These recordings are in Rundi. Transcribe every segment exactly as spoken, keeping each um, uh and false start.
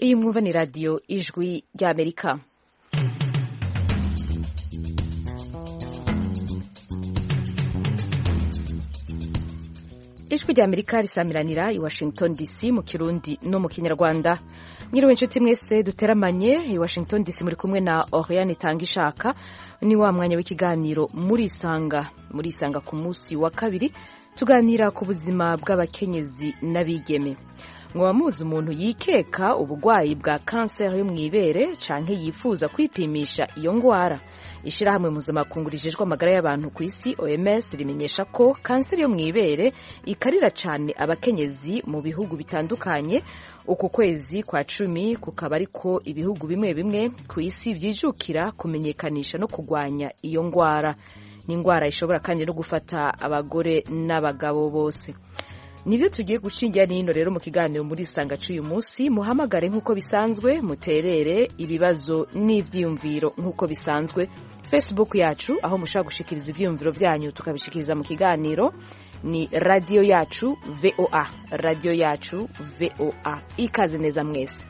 iyi mwumva ni radiyo ijwi ry'Amerika. ijwi ry'Amerika risamiranira i Washington D C mu Kirundi no mu Kinyarwanda. Mwiriwe inshuti mwese duteramanye i Washington D C, muri kumwe na Oriane Tangishaka. Ni wa mwanya w'ikiganiro muri Isanga muri Isanga ku munsi wa kabiri, tuganira ku buzima bw'abakenyezi n'abigeme. Mwa muzi umuntu yikeka ubugwayi bwa kanseri yo mwibere canke yifuza kwipimisha iyo ngwara. Ishirahamwe mpuzamakungu rijejwe amagara y'abantu ku isi O M S rimenyesha ko kanseri yo mwibere ikarira cane abakenyezi mu bihugu bitandukanye. Uku kwezi kwa cumi kukaba ariko ibihugu bimwe bimwe ku isi vyijukira kumenyekanisha no kugwanya iyo ngwara. Ni ingwara ishobora kandi no gufata abagore n'abagabo bose. Nivyo tugiye gushingira nino rero mu kiganiro muri Isanga cy'uyu munsi. Muhamagare nk'uko bisanzwe, muterere ibibazo n'ivyiyumviro nk'uko bisanzwe. Facebook yacu aho mushaka gushikiriza ivyiyumviro vyanyu tukabishikiriza mu kiganiro ni radio yacu V O A, radio yacu V O A. Ikaze neza mwese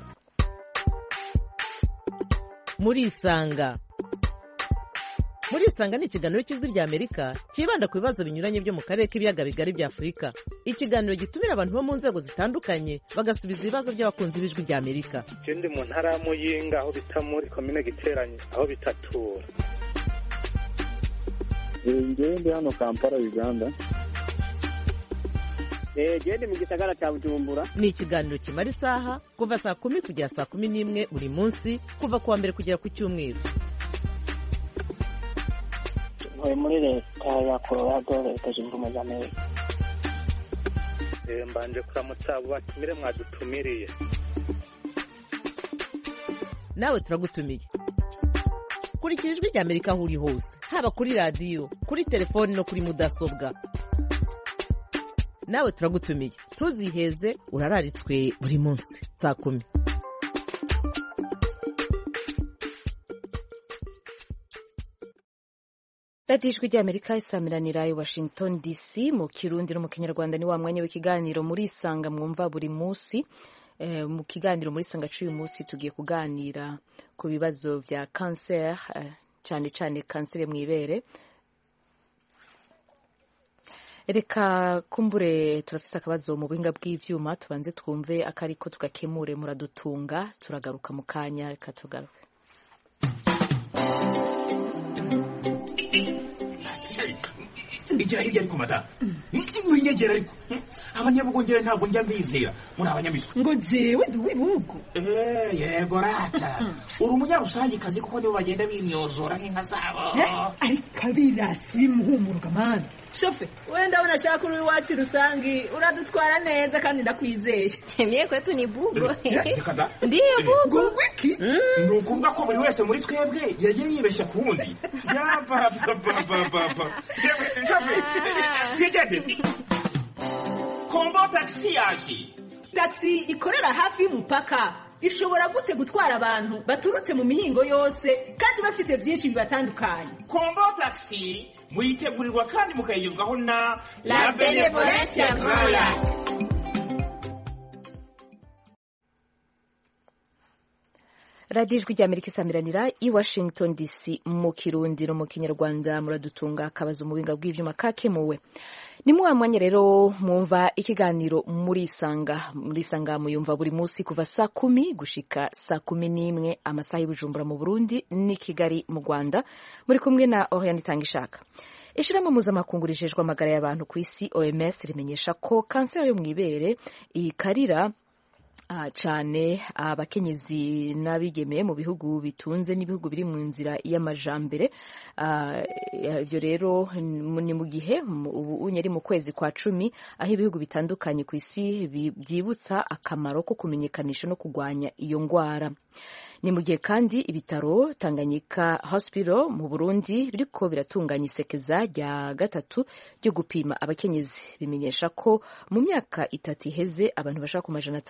muri Isanga. Muri Isanga ni ikiganiro cy'ijwi ry'Amerika kibanda ku bibazo binyuranye byo mu karere k'ibiyaga bigari bya Afurika. Ikiganiro gitumira abantu bo mu nzego zitandukanye bagasubiza ibibazo by'abakunzi b'ijwi ry'Amerika. Ndi mu ntara ya Muyinga aho bita muri komine Giteranye aho bitatura. Ngewe ndi hano Kampala, Uganda. Eh, gende mu gisagara cya Bujumbura. Ni ikiganiro kimara isaha kuva saa kumi kugera saa kumi n'imwe buri munsi, kuva kuwa mbere kugera ku cyumweru. Muri leta ya Colorado, leta zunze ubumwe za Amerika. Eh, mbanje kuramutsa abo batumire mwadutumiriye. Nawe turagutumiye. Kurikira ijwi ry'Amerika aho uri hose, haba kuri radio, kuri telefone no kuri mudasobwa. Nawe turagutumiye. Ntuziheze, urararitswe buri munsi saa kumi. Radio ijwi ry'Amerika isamiranira i Washington D C mu Kirundi no mu Kinyarwanda. Ni wa mwanya w'ikiganiro muri Isanga mwumva buri munsi. E, mu kiganiro muri Isanga cy'uyu munsi tugiye kuganira ku bibazo vya cancer, e, cyane cyane kanseri mwibere. Reka kumbure turafise akabazo mu buhinga bw'ivyuma, tubanze twumve akariko tugakemure, muradutunga turagaruka mu kanya. Reka tugaruke. Igira hirya ariko mata winyegera ariko abanyabugongera ntabwo njya mbizera muri abanyamitwe ngo jewe duwibugo eh yego rata uri umunyarusangi kazi kuko nibo bagenda bimyozora nk'inka zabo ariko birasi muhumuruka man shofe wenda unashaka uri wacu rusangi uradutwara neza kandi ndakwizeye. Mie kwetu ni bugo. Ndiyo bugo wiki nukuvuga ko buri wese muri twebwe yagiye yibeshya kuwundi ya papa papa papa shofe twigende kombo taxi yaje. Taxi ikorera hafi y'umupaka ishobora gute gutwara abantu baturutse mu mihingo yose kandi bafise byinshi bibatandukanye. Kombo taxi muyitegurirwa kandi mukayigezwaho na La Benevolencia Royal. Radio ijwi ry'Amerika isamiranira i Washington D C mu Kirundi no mu Kinyarwanda. Muradutunga akabazo mu binga bw'ivyuma kakemuwe. Ni mu mwanya rero mwumva ikiganiro muri Isanga. Muri Isanga muyumva buri munsi kuva saa kumi gushika saa kumi n'imwe amasaha y'Ibujumbura mu Burundi ni Kigali mu Rwanda. Muri kumwe na Oriane Tangishaka. Ishirahamwe mpuzamakungu rijejwe amagara y'abantu ku isi O M S rimenyesha ko kanseri yo mwibere ikarira Uh, cane abakenyezi uh, n'abigeme mu bihugu bitunze n'ibihugu biri mu nzira y'amajambere. Ivyo uh, rero ni mu gihe ubu unyeri mu kwezi kwa cumi aho ibihugu bitandukanye ku isi byibutsa akamaro ko kumenyekanisha no kugwanya iyo ngwara. Ni mu gihe kandi ibitaro Tanganyika Hospital mu Burundi biriko biratunganya isekeza rya gatatu ryo gupima abakenyezi. Bimenyesha ko mu myaka itatu iheze abantu bashaka ku majana atanu na mirongo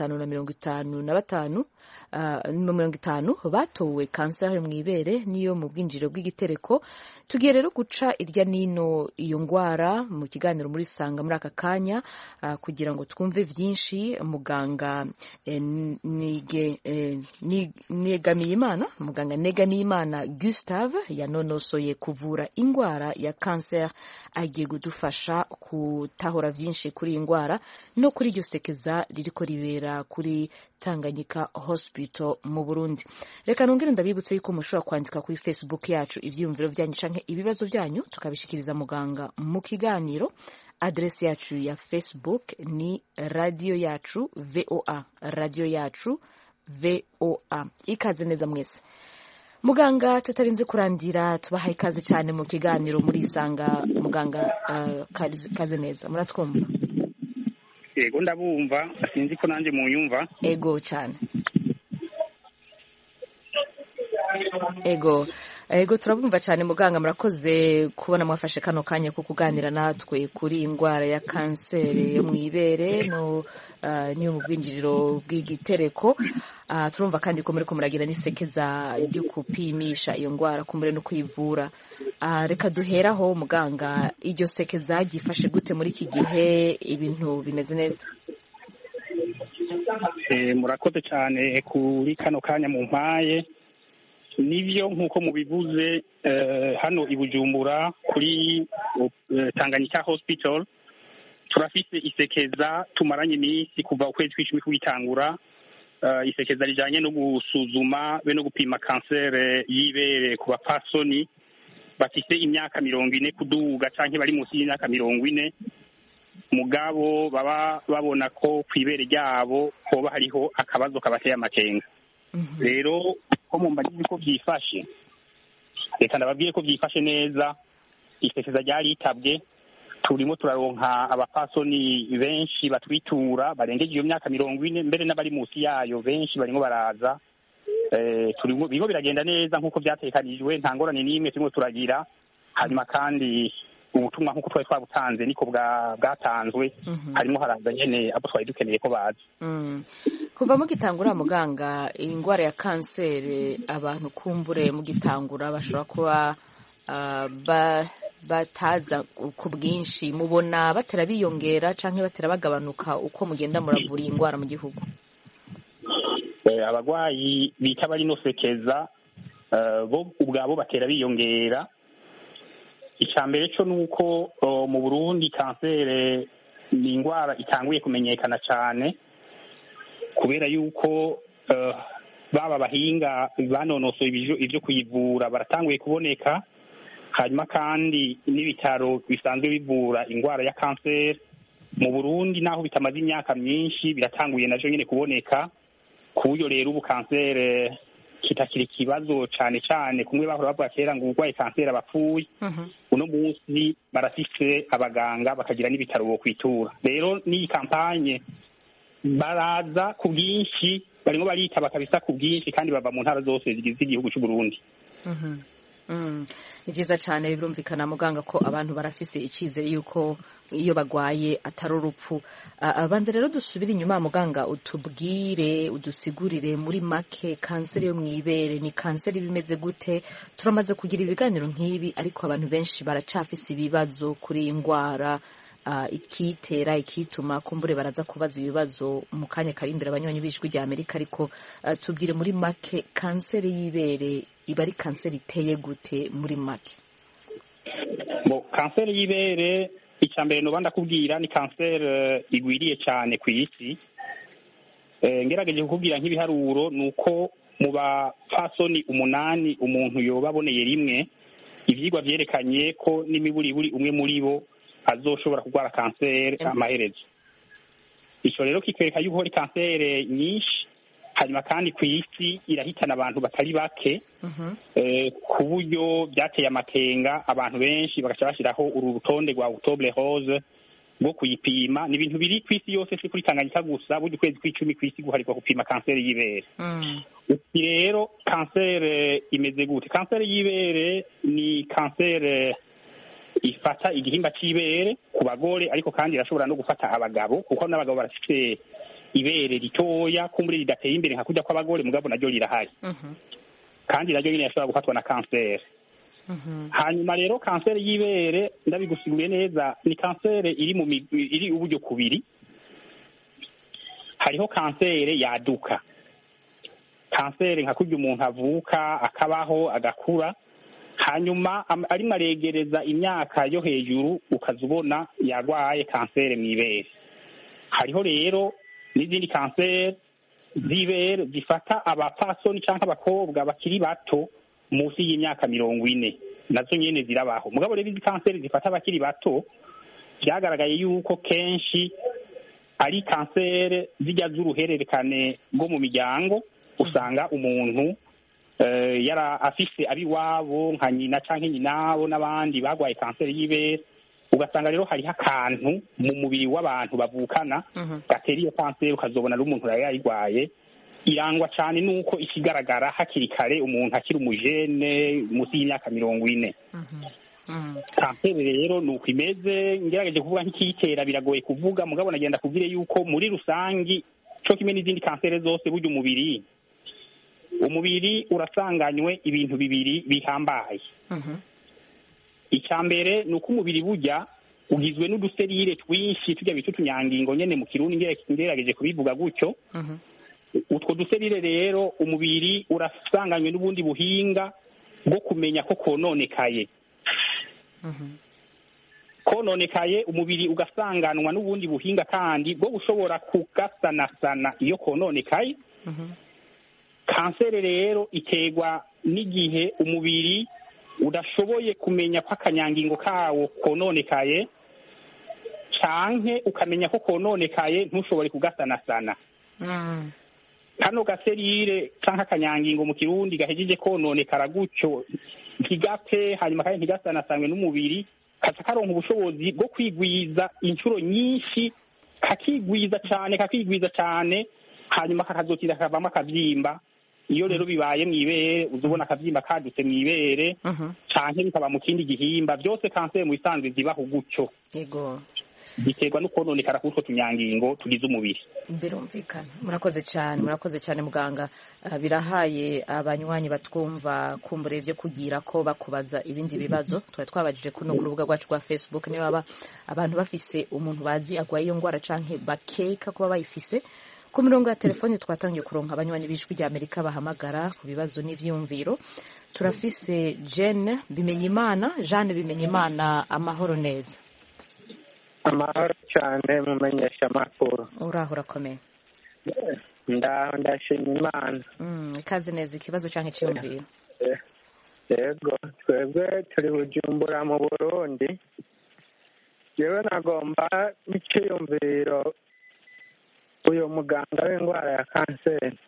mirongo itanu na batanu mirongo itanu batowe kanseri mu ibere niyo mu bwinjiriro bw'igitereko. Tugiye rero guca irya nino iyo ngwara mu kiganiro muri Sanga muri aka kanya uh, kugira ngo twumve vyinshi. Muganga eh, nige eh, negamiye imana muganga negamiye imana Gustave yanonosoye kuvura ingwara ya kanseri, agiye kudufasha kutahura vyinshi kuri ingwara no kuri iryo sekeza ririko ribera kuri Tanganyika Hospital mu Burundi. Reka nongere ndabibutse yuko mushobora kwandika kuri Facebook yacu ivyumviro vyanyu canke ibibazo vyanyu tukabishikiriza muganga mu kiganiro. Adresi yacu ya Facebook ni radio yacu V O A, radio yacu V O A. Ikaze neza mwese. Muganga tutarinze kurandira tubahaye ikaze cyane mu kiganiro muri Sanga. Muganga uh, kaze, kaze neza muratwumva? Ego ndabumva, sinzi ko nanje mu nyumva. Ego cyane. Ego ego turabumva cyane muganga, murakoze kubona mwafashe kano kanya ko kuganira natwe kuri ingwara ya kanseri yo mu ibere no uh, niyo mu bwinjiriro bw'igitereko. Uh, turumva kandi ko muri ko muragira n'isekeza ryo kupimisha iyo ngwara kumbure no kwivura. Uh, reka duheraho muganga, iryo sekeza gifashe gute muri iki gihe, ibintu bimeze neza? Eh murakoze cyane kuri kano kanya mu mpaye. Nivyo nkuko mubivuze eh, hano i Bujumbura kuri eh, Tanganyika Hospital turafise isekeza tumaranye iminsi kuva ukwezi kw'icumi kubitangura. Uh, isekeza rijanye no gusuzuma be no gupima kanseri y'ibere ku bapasoni bafise imyaka mirongo ine kuduga canke bari munsi y'imyaka mirongo ine, mugabo baba babona ko kw'ibere ryabo hoba hariho akabazo kabateye amakenga. Mm-hmm. Rero ko mu mbagizi ko vyifashe, reka ndababwire ko vyifashe neza. Isekeza ryaritabwe, turimo turaronka abapasoni benshi batwitura barengeje iyo myaka mirongo ine, mbere n'abari munsi yayo benshi barimo baraza. Eh turimo bigo biragenda neza nkuko vyatekanijwe, nta ngorane n'imwe turimo turagira. Hanyuma kandi ubutumwa nkuko twari twabutanze niko bwatanzwe. Mm-hmm. Harimo haraza nyene abo twari dukeneye ko baza. Mm. Kuva mugitangura muganga ingwara ya kanseri, abantu kumbure mugitangura bashobora kuba uh, ba bataza ku bwinshi, mubona batera biyongera canke batera bagabanuka uko mugenda muravura ingwara mu gihugu? Eh abagwayi bita bari no sekeza uh, bo ubwabo batera biyongera. Icambere cyo nuko uh, mu Burundi kanseri ni ingwara itanguye kumenyekana cyane, kubera yuko uh, baba bahinga banonosoye ivyo kuyivura baratanguye kuboneka. Hanyuma kandi n'ibitaro bisanzwe bivura ingwara ya kanseri mu Burundi naho bitamaze imyaka myinshi biratanguye najo nyene kuboneka. Kuburyo rero ubu kanseri kitakiri kibazo cyane cyane kumwe bahora bavuga kera ngo urwaye kanseri abapfuye. Uh-huh. Uno munsi barafise abaganga bakagira n'ibitaro bo kwitura. Rero ni kampanye baraza ku bwinshi, barimo barita bakabisa ku bwinshi kandi bava mu ntara zose zigize igihugu cy'u Burundi. Mhm. Mm. Ni vyiza cyane birumvikana muganga ko abantu barafise icizere yuko iyo bagwaye atari urupfu. Abanze rero dusubira inyuma muganga, utubwire udusigurire muri make kanseri yo mwibere ni kanseri bimeze gute? Turamaze kugira ibiganiro nk'ibi ariko abantu benshi baracafise ibibazo kuri ingwara. Uh, ikitera ikituma kumbure baraza kubaza ibibazo mu kanya karindira abanywanyi b'ijwi rya Amerika, ariko uh, tubwire muri make kanseri y'ibere iba ari kanseri iteye gute muri make? Bo kanseri y'ibere icambere no banda kubwira ni kanseri uh, igwiriye cyane ku isi. Eh ngerageje kukubwira nk'ibiharuro nuko mu bapasoni umunani umuntu yoba aboneye rimwe, ivyigwa vyerekanye ko n'imiburi buri umwe muri bo azoshobora kugwara kanseri amaherezo. Ico rero kikwereka yuko ari kanseri nyinshi, hanyuma kandi ku isi irahitana abantu batari bake. Uh-huh. Eh ku buryo byateye amakenga abantu benshi bagaca bashiraho uru rutonde rwa Octobre Rose bwo kuyipima. Ni ibintu biri ku isi yose, si kuri Tanganyika gusa, buri kwezi kw'icumi ku isi guharirwa gupima kanseri y'ibere. Mm. Uti rero kanseri imeze gute? Kanseri y'ibere ni kanseri ifata igihimba c'ibere ku bagore, ariko kandi irashobora no gufata abagabo, kuko n'abagabo barafite ibere ritoya kumbure ridateye imbere nka kujya kw'abagore mugabo naryo rirahari kandi naryo nyine yashobora gufatwa na kanseri. Hanyuma rero kanseri y'ibere ndabigusiguriye neza ni kanseri iri mu iri uburyo kubiri. Hariho kanseri yaduka, kanseri nka kurya umuntu avuka akabaho agakura, hanyuma arimo aregereza imyaka yo hejuru ukaza ubona yarwaye kanseri mu ibere. Hariho rero n'izindi kanseri z'ibere zifata abapfasoni cyangwa abakobwa bakiri bato munsi y'imyaka mirongo ine, nazo nyene zirabaho. Mugabo rero izi kanseri zifata abakiri bato byagaragaye yuko kenshi ari kanseri zijya z'uruhererekane rwo mu miryango. Usanga umuntu yara afise abiwabo nka nyina canke nyinabo n'abandi bagwaye kanseri y'ibere, ugasanga rero hariho akantu mu mubiri w'abantu bavukana gatera iyo kanseri, ukazobona ari umuntu yayigwaye. Irangwa cyane nuko ikigaragara hakiri kare umuntu akiri umujene munsi y'imyaka mirongo ine. Kanseri rero nuko imeze, ngerageje kuvuga nk'ikiyitera biragoye kuvuga, mugabo nagenda kubwire yuko muri rusangi cyo kimwe n'izindi kanseri zose burya umubiri umubiri urasanganywe ibintu bibiri bihambaye. Icya mbere ni uko umubiri burya ugizwe n'uduserire twinshi tujya bita utunyangingo nyene mu kirundi ngerageje kubivuga gutyo. Utwo duserire rero umubiri urasanganywe n'ubundi buhinga bwo kumenya ko kononekaye. Kononekaye umubiri ugasanganwa n'ubundi buhinga kandi bwo gushobora kugasanasana iyo kononekaye. Kanseri rero iterwa n'igihe umubiri udashoboye kumenya ko akanyangingo kawo kononekaye canke ukamenya ko kononekaye ntushobore kugasanasana. Kano gaserire canke akanyangingo mu kirundi gahejeje kononekara gutyo ntigapfe hanyuma kandi ntigasanasanwe n'umubiri, kaca karonka ubushobozi bwo kwigwiza inshuro nyinshi, kakigwiza cane kakigwiza cane hanyuma kakazokira kavamo akavyimba. Iyo rero bibaye mw'ibere uzubona akavyimba kadutse mw'ibere canke bikaba mu kindi gihimba. Byose kanseri mu bisanzwe zibaho gutyo. Yego. Biterwa no kononekara k'utwo tunyangingo tugize umubiri. Birumvikana. Murakoze cyane, murakoze cyane muganga. Uh, birahaye abanywanyi batwumva kumbure byo kugira ko bakubaza ibindi bibazo. Twari twabajije kuno ku rubuga rwacu rwa Facebook niba aba abantu bafise umuntu bazi agwaye iyo ngwara canke bakeka kuba bayifise. Ku mirongo ya telefone twatangiye kuronka abanywanyi b'ijwi rya Amerika bahamagara ku bibazo n'ivyumviro. Turafise Jane Bimenyimana, Jane Bimenyimana, amahoro neza. Amahoro cyane mumenyesha amakuru. Uraho urakomeye? Ndaho ndashima Imana. Mm, ikaze neza. Ikibazo canke cyumviro? Yego, twebwe turi Bujumbura mu Burundi. Jewe nagomba n'iciyumviro uyu muganga w'indwara ya kanseri.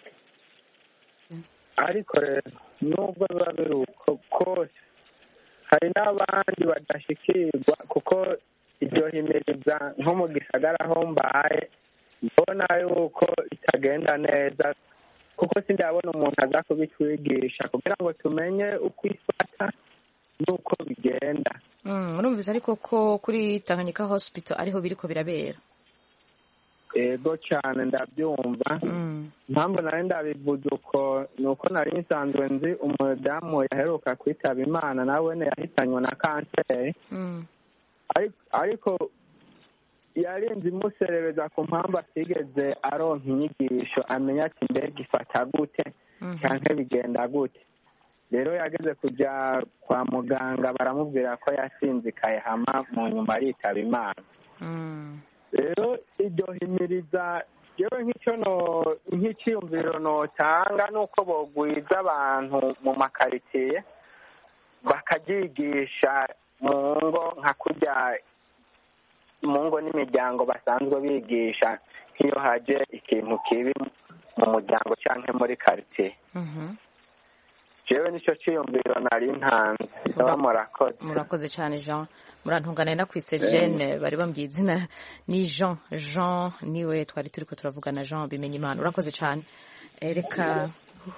Ariko rero nubwo biba biri uko kose hari n'abandi badashikirwa, kuko iryo himiriza nko mu gisagara aho mbaye mbona yuko itagenda neza, kuko sindabona umuntu aza kubitwigisha kugira ngo tumenye uko ifata n'uko bigenda. Murumvise ariko ko kuri Tanganyika Hospital ariho biriko birabera? Ego cyane ndabyumva. Mpamvu nari ndabivuze uko ni uko nari nsanzwe nzi umudamu yaheruka kwitaba Imana nawe yahitanywe na kanseri. Ariko yarinze imuserereza ku mpamvu atigeze aronka inyigisho amenya ati mbega ifata gute cyangwa bigenda gute. Rero yageze kujya kwa muganga baramubwira ko yasinzikaye hama mu nyuma aritaba Imana. Rero iryo himiriza yewe nk'icyo no nk'iciyumviro notanga nuko bogwiza abantu mu makaritsiye bakabyigisha mu ngo nka kurya mu ngo n'imiryango basanzwe bigisha nk'iyo haje ikintu kibi mu muryango cyangwa muri karitsiye. Jewe nicyo ciyumviro nari ntanze. Murakoze. Murakoze cyane Jean. Murantungane na kwise Jane bari bambwiye izina ni Jean. Jean niwe twari turiko turavugana, Jean Bimenyimana. Urakoze cyane. Reka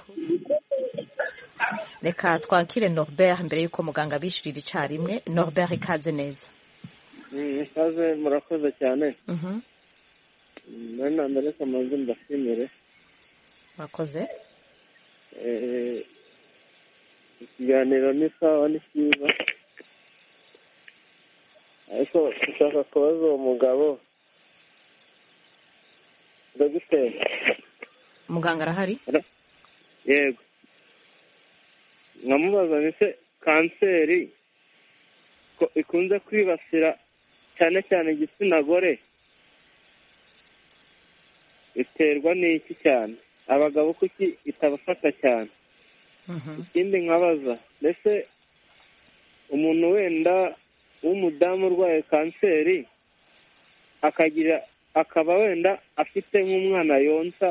Reka twakire Norbert mbere yuko muganga bishirira icarimwe. Norbert ikaze neza. Ikaze murakoze cyane. nari na mbere kamanzi mbashimire murakoze ikiganiro ni sawa ni cyiza ariko ushaka kubaza uwo mugabo dogiteri muganga arahari yego nkamubaza ndetse kanseri ko ikunze kwibasira cyane cyane igitsina gore iterwa n'iki cyane abagabo kuki itabafata cyane ikindi nkabaza mbese umuntu wenda w'umudamu urwaye kanseri akagira akaba wenda afite nk'umwana yonsa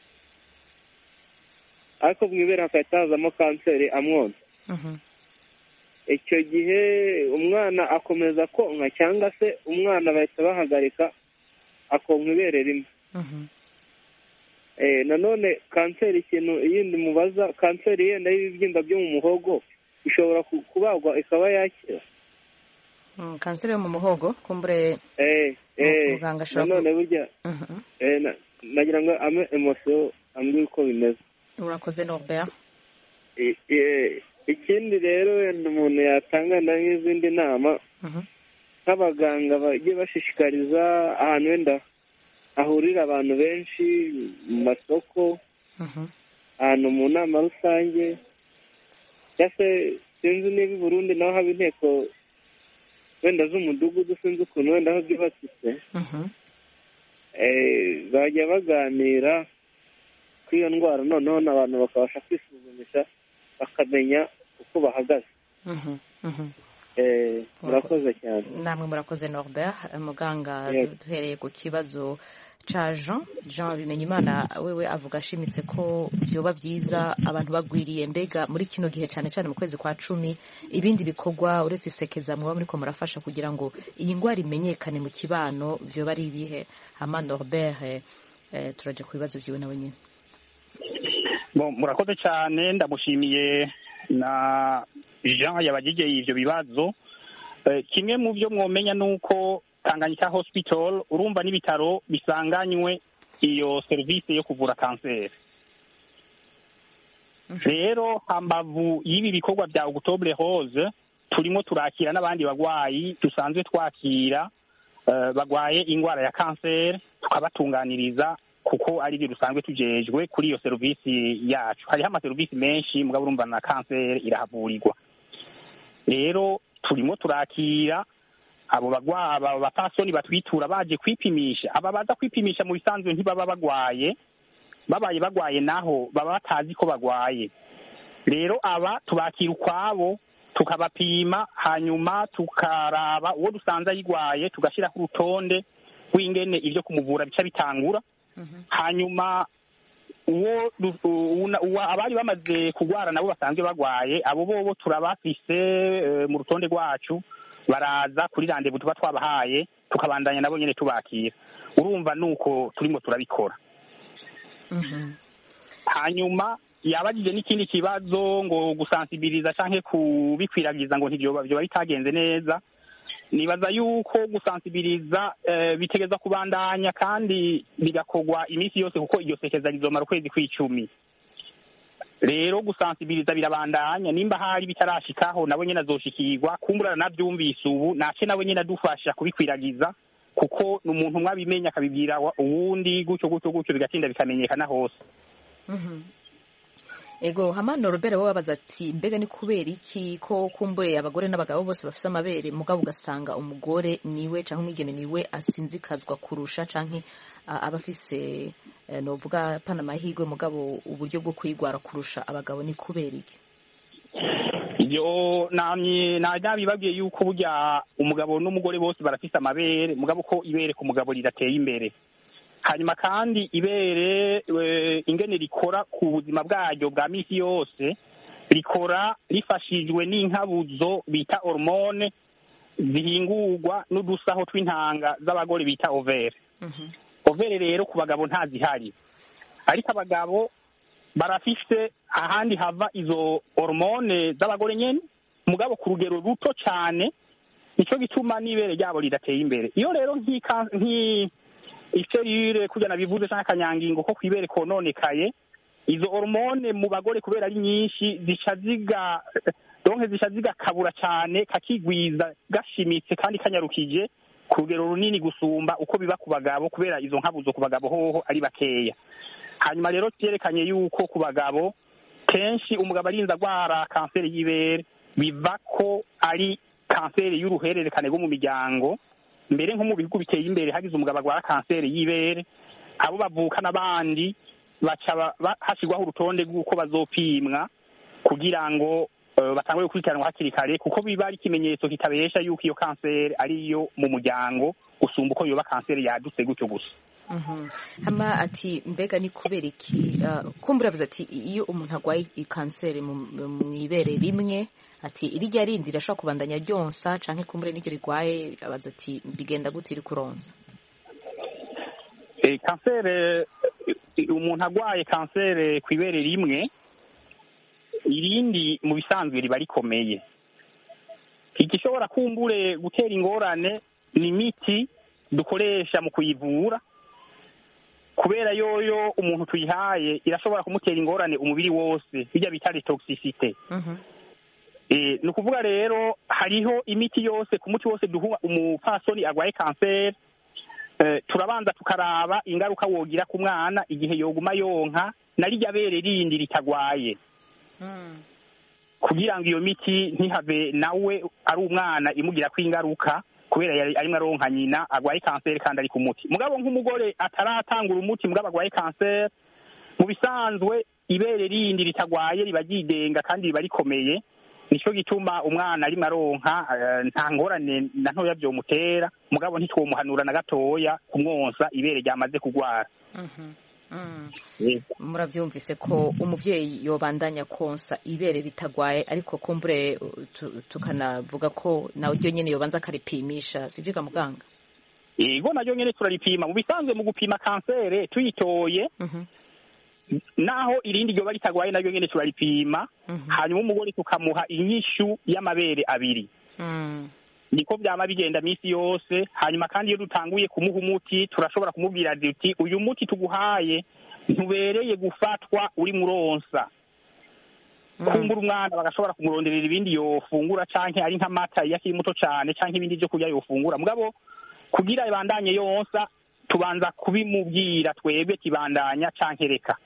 ariko mu ibere hagahita hazamo kanseri amwonsa icyo gihe umwana akomeza konka cyangwa se umwana bahita bahagarika akonka ibere rimwe nanone kanseri ikintu yindi mubaza kanseri yenda y'ibibyimba byo mu muhogo ishobora kubagwa ikaba yakira kanseri yo mu muhogo kumbure muganga ashobora nanone burya nagira ngo ame emosiyo ambwira uko bimeze urakoze Norbert ikindi rero wenda umuntu yatanga nk'izindi nama nk'abaganga bagiye bashishikariza ahantu wenda hahurira abantu benshi mu masoko ahantu mu nama rusange cyangwa se sinzi niba i Burundi naho haba inteko wenda z'umudugudu sinzi ukuntu wenda aho byubatse bajya baganira kuri iyo ndwara noneho n'abantu bakabasha kwisuzumisha bakamenya uko bahagaze murakoze cyane namwe murakoze Norbert muganga duhereye ku kibazo ca Jean Jean Bimenyimana wewe avuga ashimitse ko byoba byiza abantu bagwiriye mbega muri kino gihe cyane cyane mu kwezi kwa cumi ibindi bikorwa uretse isekeza muba muri ko murafasha kugira ngo iyi ndwara imenyekane mu kibano byoba ari ibihe hama Norbert eh, turaje ku bibazo byiwe nawe nyine bon murakoze cyane ndamushimiye na Jean yabagije ivyo bibazo kimwe mu byo mwomenya nuko Tanganyika Hospital urumva n'ibitaro bisanganywe iyo service yo kuvura kanseri rero hambavu y'ibi bikorwa bya Octobre Rose turimo turakira n'abandi bagwayi dusanzwe twakira uh, bagwaye ingwara ya kanseri tukabatunganiriza kuko ari byo dusanzwe tujejwe kuri iyo service yacu hariho ama service menshi mugabo urumva na kanseri irahavurirwa rero turimo turakira abo bagwa aba bapasoni batwitura baje kwipimisha aba baza kwipimisha mu bisanzwe ntibaba bagwaye babaye bagwaye naho baba batazi ko bagwaye rero aba tubakira ukwabo tukabapima hanyuma tukaraba uwo dusanze ayigwaye tugashira ku rutonde rw'ingene ivyo kumuvura bica bitangura hanyuma uwo uwo abari bamaze kugwara nabo basanzwe bagwaye abo bobo turabafise mu rutonde rwacu baraza kuri randevu tuba twabahaye tukabandanya nabo nyene tubakira urumva nuko turimo turabikora hanyuma yabagije n'ikindi kibazo ngo gusensibiliza canke kubikwiragiza ngo ntibyo byo bitagenze neza nibaza yuko gusensibiliza uh, bitegeza kubandanya kandi bigakogwa iminsi yose kuko iyo sekeza rizomara ukwezi kw'icumi rero gusensibiliza birabandanya nimba hari bitarashikaho nabo nyene azoshikirwa kumburana navyumvise ubu nace nabo nyene adufasha kubikwiragiza kuko n'umuntu mwabimenya akabibwira uwundi gutyo gutyo gutyo bigatinda bikamenyekana hose mhm ego hama Norbert bo babaza ati mbega ni kubera iki ko kumbure abagore n'abagabo bose bafise amabere mugabo ugasanga umugore niwe canke umwigeme niwe asinzikazwa kurusha canke abafise novuga pana mahigwe mugabo uburyo bwo kwigwara kurusha abagabo ni kubera iki iyo namye najabibabwiye yuko burya umugabo n'umugore bose barafise amabere mugabo ko ibere ku mugabo ridateye imbere hanyuma kandi ibere ingene rikora ku buzima bwaryo bwa misi yose rikora rifashijwe n'inkabuzo bita hormone zihingurwa n'udusaho tw'intanga z'abagore bita overe overe rero ku bagabo ntazihari ariko abagabo barafise ahandi hava izo hormone z'abagore nyene mugabo ku rugero ruto cyane nico gituma n'ibere ryabo ridateye imbere iyo rero nk'i iserire kugira nabivuze canke akanyangingo ko kwibere kononekaye, izo hormone mu bagore kubera ari nyinshi zica ziga donke zica zigakabura cyane kakigwiza gashimitse kandi kanyarukije ku rugero runini gusumba uko biba ku bagabo kubera izo nkabuzo ku bagabo hoho ari bakeya. Hanyuma rero cyerekanye yuko ku bagabo kenshi umugabo arinza agwara kanseri y'ibere biva ko ari kanseri y'uruhererekane rwo mu miryango. Mbere nko mu bihugu biteye imbere hagize umugabo agwara kanseri y'ibere, abo bavuka n'abandi baca hashyirwaho urutonde rw'uko bazopimwa kugira ngo batangwe gukurikiranwa hakiri kare, kuko biba ari ikimenyetso kitabesha yuko iyo kanseri ariyo mu muryango gusumba uko yoba kanseri yadutse gutyo gusa. hama ati mbega ni kubera iki kumbura avuze ati iyo umuntu agwaye kanseri mu ibere rimwe ati irijya rindi rirashobora kubandanya ryonsa canke kumbure n'iryo rigwaye abaza ati bigenda gute iri kuronsa? Eh, kanseri umuntu agwaye kanseri ku ibere rimwe irindi mu bisanzwe riba rikomeye. Igishobora kumbure gutera ingorane ni imiti dukoresha mu kuyivura, kubera yoyo umuntu tuyihaye irashobora kumutera ingorane umubiri wose, bijya bita toxicité. Eh, ni ukuvuga rero hariho imiti yose ku muti wose duha umupfasoni agwaye kanseri, eh, turabanza tukaraba ingaruka wogira ku mwana igihe yoguma yonka na rijya bere rindi ritagwaye, kugira ngo iyo miti ntihave nawe ari umwana imugira ko ingaruka kubera yari arimo aronka nyina agwaye kanseri kandi ari ku muti. Mugabo nk'umugore ataratangura umuti mugabo agwaye kanseri, mu bisanzwe ibere rindi ritagwaye riba ryigenga kandi riba rikomeye, nicyo gituma umwana arimo aronka nta ngorane na ntoya byomutera, mugabo ntitwomuhanura na gatoya kumwonsa ibere ryamaze kugwara. Murabyumvise ko umuvyeyi yobandanya konsa ibere ritagwaye, ariko kumbure tukanavuga ko nawe ryo nyene yobanza akaripimisha, sivyo muganga? Yego, naryo nyene turaripima. Mu bisanzwe mu gupima kanseri tuyitoye, naho irindi ryoba ritagwaye naryo nyene turaripima, hanyuma umugore tukamuha inyishu y'amabere abiri. Niko byama bigenda misi yose. Hanyuma kandi iyo dutanguye kumuha umuti turashobora kumubwira ati uyu muti tuguhaye ntubereye gufatwa uri muronsa. Kumbura umwana bagashobora kumuronderera ibindi yofungura canke ari nk'amata yakiri muto cane canke ibindi byo kurya yofungura, mugabo kugira ibandanye yonsa tubanza kubimubwira twebwe kibandanya canke reka.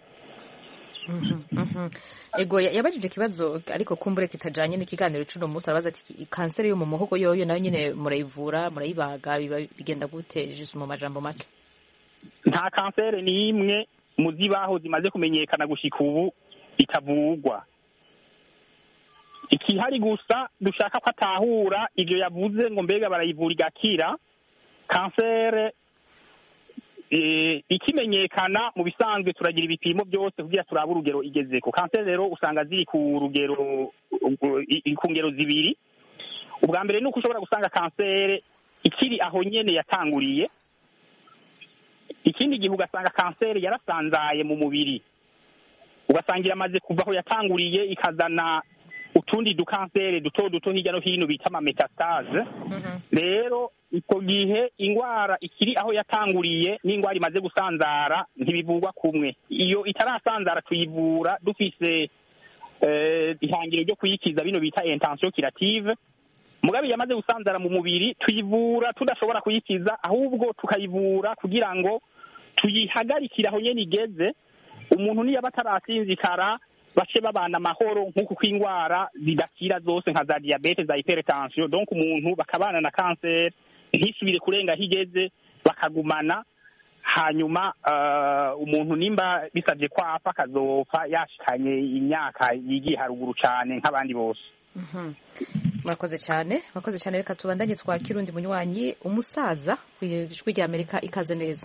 Ego yabajije kibazo ariko kumbure kitajanye n'ikiganiro cy'uno munsi, abaza ati kanseri yo mu muhogo yoyo nayo nyine murayivura murayibaga bigenda gute juste mu majambo make? Nta kanseri ni imwe mu zibaho zimaze kumenyekana gushika ubu itavugwa. Ikihari gusa dushaka ko atahura ivyo yavuze ngo mbega barayivura igakira. Kanseri E, ikimenyekana mu bisanzwe turagira ibipimo byose kugira turabe urugero igezeko. Kanseri rero usanga ziri ku rugero ku ngero zibiri. Ubwa mbere nuko ushobora gusanga kanseri ikiri aho nyene yatanguriye, ikindi gihe ugasanga kanseri yarasanzaye mu mubiri, ugasanga iramaze kuva aho yatanguriye ikazana utundi dukanseri duto duto hirya no hino bita ama metastase. Rero iko gihe ingwara ikiri aho yatanguriye n'ingwara imaze gusanzara ntibivugwa kumwe. Iyo itarasanzara tuyivura dufise eh, ihangiro ryo kuyikiza bino bita intention curative. Mugabe yamaze gusanzara mu mubiri tuyivura tudashobora kuyikiza, ahubwo tukayivura kugira ngo tuyihagarikire aho nyene igeze. Umuntu niyo batarasinzikara bace babana amahoro nk'uko kw'ingwara zidakira zose nka za diabete za hypertension. Donc umuntu bakabana na kanseri ntisubire kurenga higeze bakagumana, hanyuma uh, umuntu nimba bisabye kwa apfa kazopfa yashikanye imyaka yigiye haruguru cyane nk'abandi bose. Mhm. Murakoze cyane, murakoze cyane. Reka tubandanye twakira undi munywanyi, umusaza kw'ijwi rya Amerika. Ikaze neza.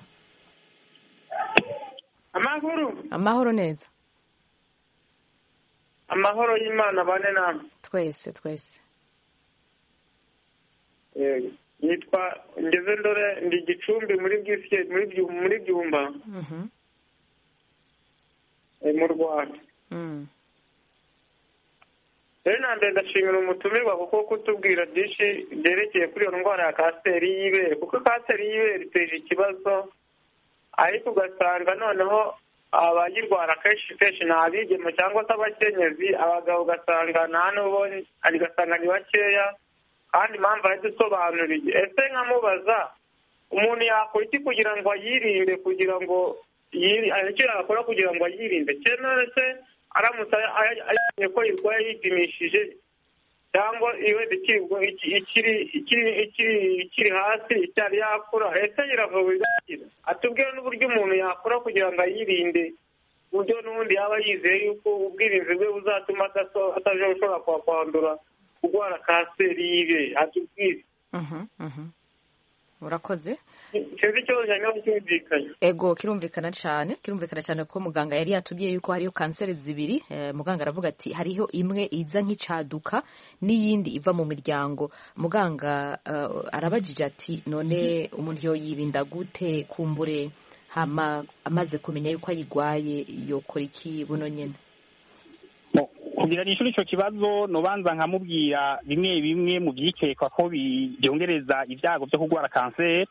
Amahoro. Amahoro neza. Amahoro y'Imana bane namwe. Twese twese. Eh, nitwa ngeze ndore ndi Gicumbi muri bwifye muri byu muri byumba. Mhm. Eh, mu Rwanda. Mhm. Rero nande ndashimira umutumirwa kuko kutubwira byinshi byerekeye kuri iyo ndwara ya kanseri y'ibere, kuko kanseri y'ibere iteje ikibazo ariko ugasanga noneho abayirwara kenshi kenshi ni abigeme cyangwa se abakenyezi, abagabo ugasanga nta n'ubo ugasanga ni bakeya kandi impamvu aradusobanuriye. ese nkamubaza umuntu yakora iki kugira ngo ayirinde, kugira ngo icyo yakora kugira ngo ayirinde? cyangwa se aramutse ayamenye ko irwaye yipimishije cyangwa iyo ikiri hasi icyari yakura, ese yiravurwa igakira? atubwire n'uburyo umuntu yakora kugira ngo ayirinde, uburyo n'ubundi yaba yizeye yuko ubwirinzi bwe buzatuma atashobora kwandura kurwara kanseri y'ibe. atubwire. urakoze. sinzi ikibazo cyane cyumvikanye. ego kirumvikana cyane kirumvikana cyane kuko muganga yari yatubwiye yuko hariyo kanseri zibiri. eh, muganga aravuga ati hariho imwe iza nk'icaduka n'iyindi iva mu miryango. muganga uh, arabajije ati none umuntu yoyirinda gute kumbure hama amaze kumenya yuko ayigwaye yokora iki buno nyene? kugira nishuri ico kibazo nobanza nkamubwira bimwe bimwe mu vyikekwa ko byongereza ibyago byo kurwara kanseri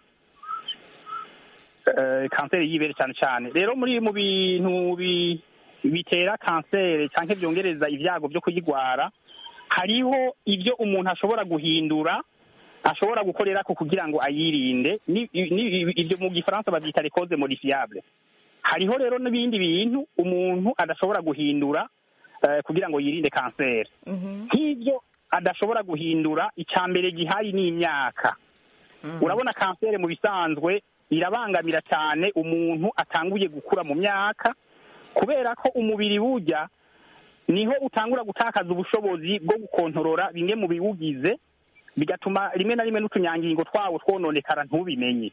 uh, kanseri y'ibere cyane cyane. rero muri mu bintu bitera kanseri cyangwa byongereza ibyago byo kuyigwara hariho ibyo umuntu ashobora guhindura, ashobora gukorera ko kugira ngo ayirinde. Ibyo mu gifaransa babyita les causes modifiables. hariho rero n'ibindi bintu umuntu adashobora guhindura kugira ngo yirinde kanseri. nk'ibyo adashobora guhindura, icya mbere gihari ni imyaka. urabona kanseri mu bisanzwe irabangamira cyane umuntu atanguye gukura mu myaka, kubera ko umubiri burya niho utangura gutakaza ubushobozi bwo gukontorora bimwe mu biwugize, bigatuma rimwe na rimwe n'utunyangingo twawo twononekara ntubimenye.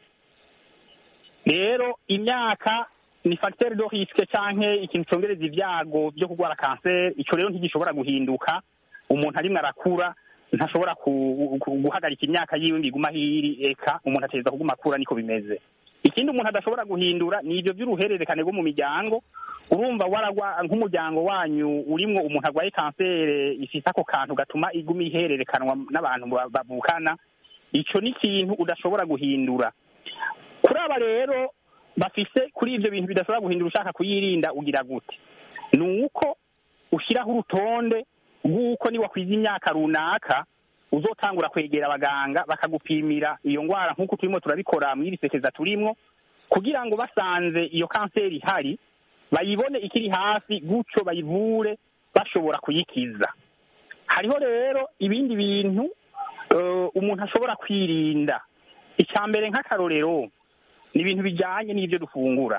rero imyaka ni facteur de risque canke ikintu congereza ibyago byo kurwara kanseri. ico rero ntigishobora guhinduka. umuntu arimwe arakura ntashobora guhagarika imyaka yiwe ngo iguma hiri, eka umuntu ateza kuguma akura, niko bimeze. ikindi umuntu adashobora guhindura ni ibyo by'uruhererekane rwo mu miryango. urumva waragwa nk'umuryango wanyu urimwo umuntu agwaye kanseri ifite ako kantu gatuma iguma ihererekanwa n'abantu bavukana, ico ni ikintu udashobora guhindura. kuri aba rero bafise kuri ibyo bintu bidashobora guhindura ushaka kuyirinda, ugira gute? ni uko ushyiraho urutonde rw'uko niba wakwiza imyaka runaka uzotangura kwegera abaganga bakagupimira iyo ndwara nk'uko turimo turabikora mu irisekeza turimo, kugira ngo basanze iyo kanseri ihari bayibone ikiri hafi, gutyo bayivure bashobora kuyikiza. hariho rero ibindi bintu uh, umuntu ashobora kwirinda. icya mbere nk'akarorero ni ibintu bijyanye n'ibyo dufungura.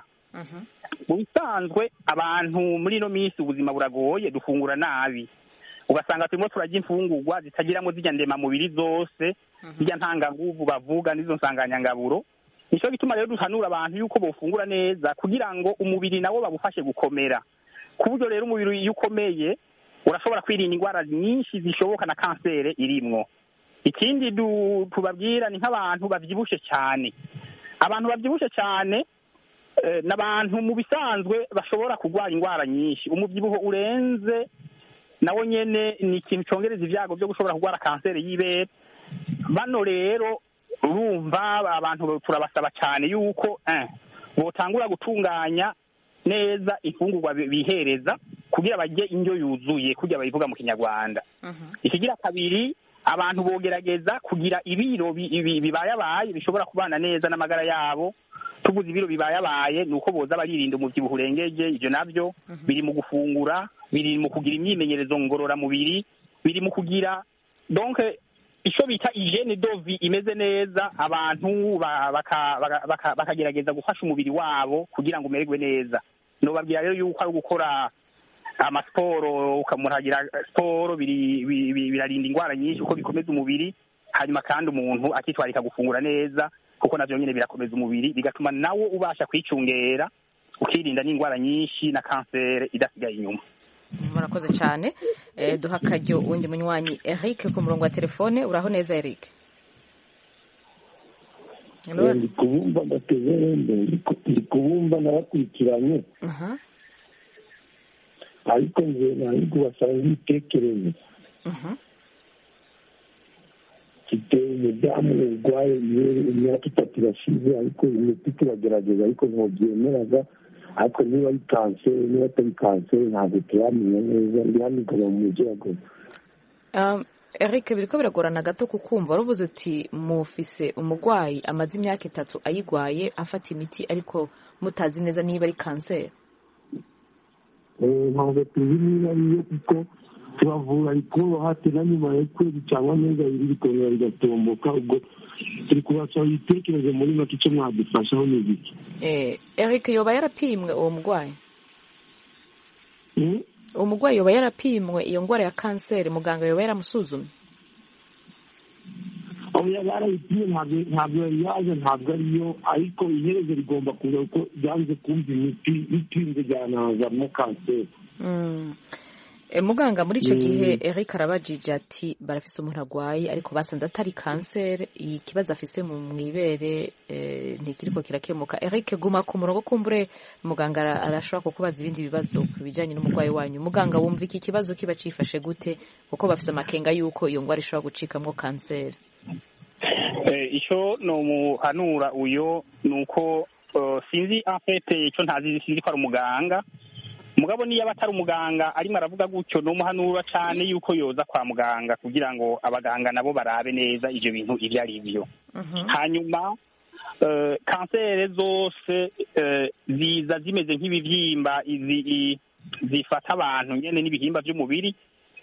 mu bisanzwe abantu muri ino minsi ubuzima buragoye, dufungura nabi. ugasanga turimo turarya imfungurwa zitagiramo zijya ndemamubiri zose, zijya ntanganguvu bavuga n'izo nsanganyangaburo. nicyo gituma rero duhanura abantu yuko bofungura neza kugira ngo umubiri nawo babufashe gukomera. ku buryo rero umubiri iyo ukomeye urashobora kwirinda indwara nyinshi zishoboka na kanseri irimwo. ikindi tubabwira ni nk'abantu babyibushe cyane. abantu babyibushe cyane n'abantu mu bisanzwe bashobora kurwara indwara nyinshi. umubyibuho urenze nawo nyene ni ikintu congereza ibyago byo gushobora kurwara kanseri y'ibere. bano rero urumva abantu turabasaba cyane yuko eh, botangura gutunganya neza ifungurwa bihereza kugira bajye indyo yuzuye, kugira bayivuga mu Kinyarwanda. ikigira kabiri, abantu bogerageza kugira ibiro bibayabaye bishobora kubana neza n'amagara yabo. tuguze ibiro bibayabaye nuko boza baririnda umubyibuho urengeje. ibyo nabyo biri mu gufungura, biri mu kugira imyimenyerezo ngororamubiri, biri mu kugira donc icyo bita hygiene de vie imeze neza. abantu bakagerageza gufasha umubiri wabo kugira ngo umererwe neza. nobabwira rero yuko ari gukora amasiporo, ukamuragira siporo birarinda indwara nyinshi uko bikomeza umubiri. hanyuma kandi umuntu akitwarika gufungura neza, kuko navyo nyine birakomeza umubiri, bigatuma nawo ubasha kwicungera ukirinda n'indwara nyinshi na kanseri idasigaye inyuma. murakoze cyane. eh, duha akaryo uwundi munywanyi Eric ku murongo wa telefone. uraho neza Eric? ndi kubumva ndateze wende, ndi kubumva nabakurikiranye. ariko nze nari kubasaba ibitekerezo. mfite umudamu urwaye imyaka imyaka itatu irashize ariko imiti turagerageza ariko ntibyemeraga ariko niba ari kanseri niba atari kanseri ntabwo turamenya neza ndi hano ikaba mu mujyi wa Goma. Eric biriko biragorana gato kukumva waravuze uti mufise umurwayi amaze imyaka itatu ayigwaye afata imiti ariko mutazi neza niba ari kanseri. ntabwo tuzi niba ariyo kuko turavura ariko hati na nyuma yo kwezi cyangwa neza biri bikongera bigatomboka ubwo turi kubasaba ibitekerezo muri make icyo mwadufashaho ni iki. Eric yoba yarapimwe uwo murwayi uwo murwayi yoba yarapimwe iyo ndwara ya kanseri muganga yoba yaramusuzumye? aho yarayipimye ntabwo yari yaje ntabwo ariyo ariko iherezo rigomba kuza kuko byanze kumva imiti bitinze byanazamo kanseri. Muganga muri icyo gihe Eric arabajije ati barafise umuntu arwaye ariko basanze atari kanseri ikibazo afise mu mwibere ntikiriko kirakemuka. Eric guma ku murongo kumbure muganga arashobora kukubaza ibindi bibazo ku bijanye n'umurwayi wanyu. Muganga wumva iki kibazo kiba cifashe gute kuko bafise amakenga yuko iyo ndwara ishobora gucikamwo kanseri? Icyo no muhanura uyo nuko sinzi afete icyo ntazi sinzi ko ari umuganga mugabo niyo abatari umuganga arimo aravuga gutyo no muhanura cyane yuko yoza kwa muganga kugira ngo abaganga nabo barabe neza ivyo bintu ivyo ari byo. Hanyuma kanseri zose ziza zimeze nk'ibivyimba zifata abantu nyene n'ibihimba by'umubiri.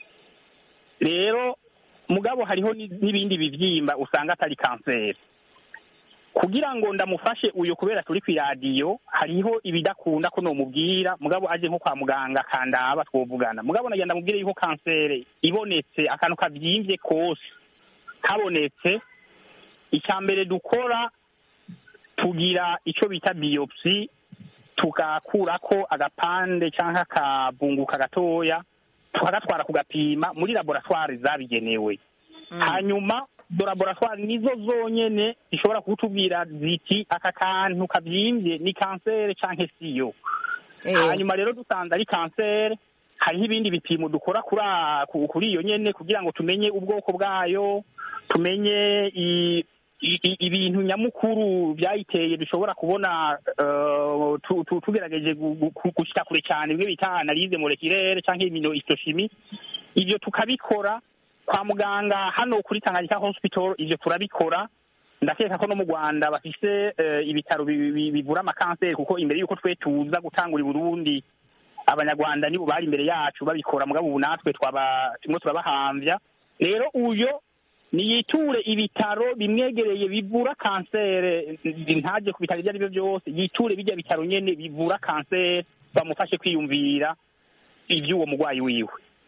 Rero mugabo hariho n'ibindi bivyimba usanga atari kanseri. Kugira ngo ndamufashe uyo kubera turi ku radio hariho ibidakunda ko no mubwira mugabo aje nko kwa muganga kandaba twovugana mugabo nagenda mubwire yuko kanseri ibonetse akantu kavyimbye kose kabonetse icyambere dukora tugira ico bita biopsy tukakurako agapande canka kabunguka gatoya tukagatwara kugapima muri laboratoire zabigenewe. Hanyuma do laboratoire nizo zonyene ishobora kutubwira ziti aka kantu kavyimbye ni kanseri canke siyo. Hanyuma rero dusanze ari kanseri hariho ibindi bipimo dukora kuri kuri iyo nyene kugira ngo tumenye ubwoko bwayo tumenye ibintu nyamukuru byayiteye dushobora kubona tugerageje gushika kure cyane bimwe bita analyse moleculaire canke immunohistochimie. Ivyo tukabikora kwa muganga hano kuri Tanganyika Hospital ivyo turabikora. Ndakeka ko no mu Rwanda bafise ibitaro bivura amakanseri kuko imbere yuko twe tuza gutangura i Burundi abanyarwanda nibo bari imbere yacu babikora mugabo ubu natwe twaba tumwe turabahamvya. Rero uyo niyiture ibitaro bimwegereye bivura kanseri ntaje ku bitaro ibyo aribyo byose yiture bijya bitaro nyene bivura kanseri bamufashe kwiyumvira iby'uwo mugwayi wiwe.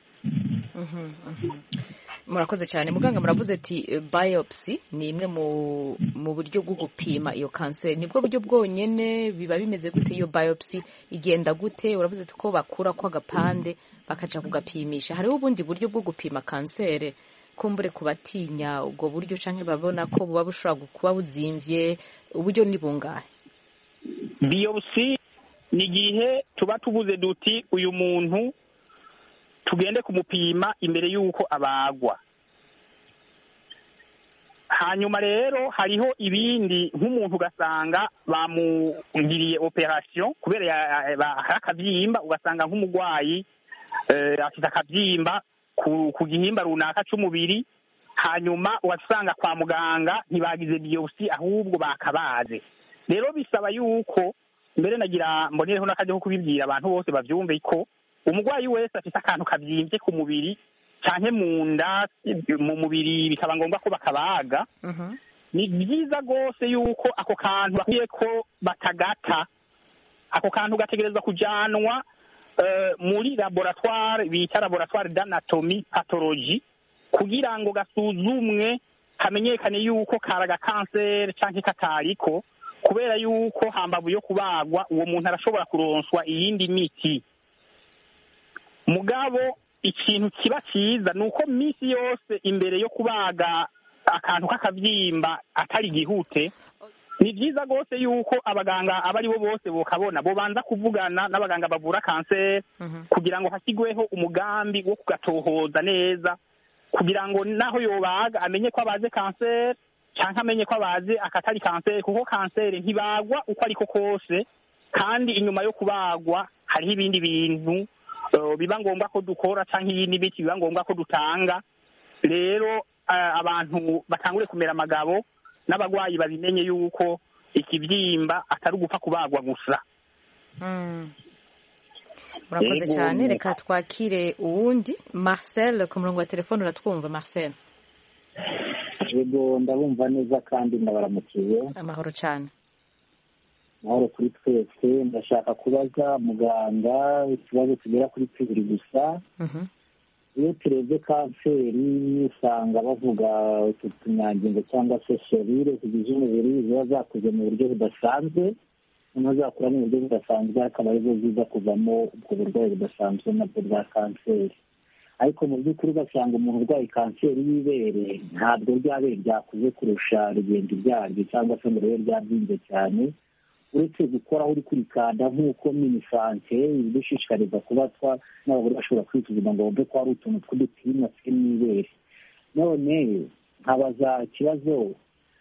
Murakoze cyane muganga muravuze ati biopsy ni imwe mu mu buryo bwo gupima iyo kanseri nibwo buryo bwonyene biba bimeze gute iyo biopsy igenda gute? Uravuze ko bakura ko agapande bakaca kugapimisha hariho ubundi buryo bwo gupima kanseri kumbure kubatinya ubwo buryo canke babona ko buba bushobora kuba buzimvye uburyo ni bungahe? Biopsy ni gihe tuba tubuze duti uyu muntu tugende kumupima imbere yuko abagwa. Hanyuma rero hariho ibindi nk'umuntu ugasanga bamugiriye operation kubera akavyimba ugasanga nk'umugwayi afite akavyimba ku gihimba runaka c'umubiri hanyuma ugasanga kwa muganga ntibagize biopsy ahubwo bakabaze. Rero bisaba yuko mbere nagira mbonereho n'akaje ko kubibwira abantu bose bavyumve ko umugwayi wese afite akantu kavyimbye ku mubiri canke mu nda mu mubiri bikaba ngombwa ko bakabaga. Ni byiza gose yuko ako kantu bakwiye ko batagata. Ako kantu gategerezwa kujanwa muri laboratoire bita laboratoire d'anatomie pathologie kugira ngo gasuzumwe hamenyekane yuko karaga kanseri canke katariko kubera yuko hambavu yo kubagwa uwo muntu arashobora kuronswa iyindi miti. Mugabo ikintu kiba cyiza nuko misi yose imbere yo kubaga akantu k'akavyimba atari gihute ni byiza gose yuko abaganga abari bo bose bokabona bo banza kuvugana n'abaganga bavura kanseri kugira ngo hashyigweho umugambi wo kugatohoza neza kugira ngo naho yobaga amenye ko abaze kanseri cyangwa amenye ko abaze akatari kanseri, kuko kanseri ntibagwa uko ariko kose, kandi inyuma yo kubagwa hariho ibindi bintu biba ngombwa ko dukora cyangwa ibindi biti biba ngombwa ko dutanga. Rero abantu batangure kumera amagabo n'abagwayi babimenye yuko ikibyimba atari ugupfa kubagwa gusa. murakoze cyane. Reka twakire uwundi. Marcel ku murongo wa telefone, uratwumva Marcel? Yego, ndabumva neza kandi ndabaramukiye. Amahoro cyane. Amahoro kuri twese. Ndashaka kubaza muganga ikibazo kigera kuri tubiri gusa. Iyo turebye kanseri usanga bavuga utu tunyangingo cyangwa se serire zigize umubiri ziba zakuze mu buryo budasanzwe, noneho zakura mu buryo budasanzwe akaba arizo ziza kuvamo ubwo burwayi budasanzwe nabwo bwa kanseri. Ariko mu by'ukuri ugasanga umuntu urwaye kanseri y'ibere ntabwo ryabere ryakuze kurusha rigenda iryaryo cyangwa se ngo ribe ryabyimbye cyane, uretse gukoraho uri kurikanda nk'uko minisante ibidushishikariza kuba twa n'abagore bashobora kwituzuma ngo bumve ko hari utuntu tw'udupimwa turi mu ibere. None nkabaza ikibazo,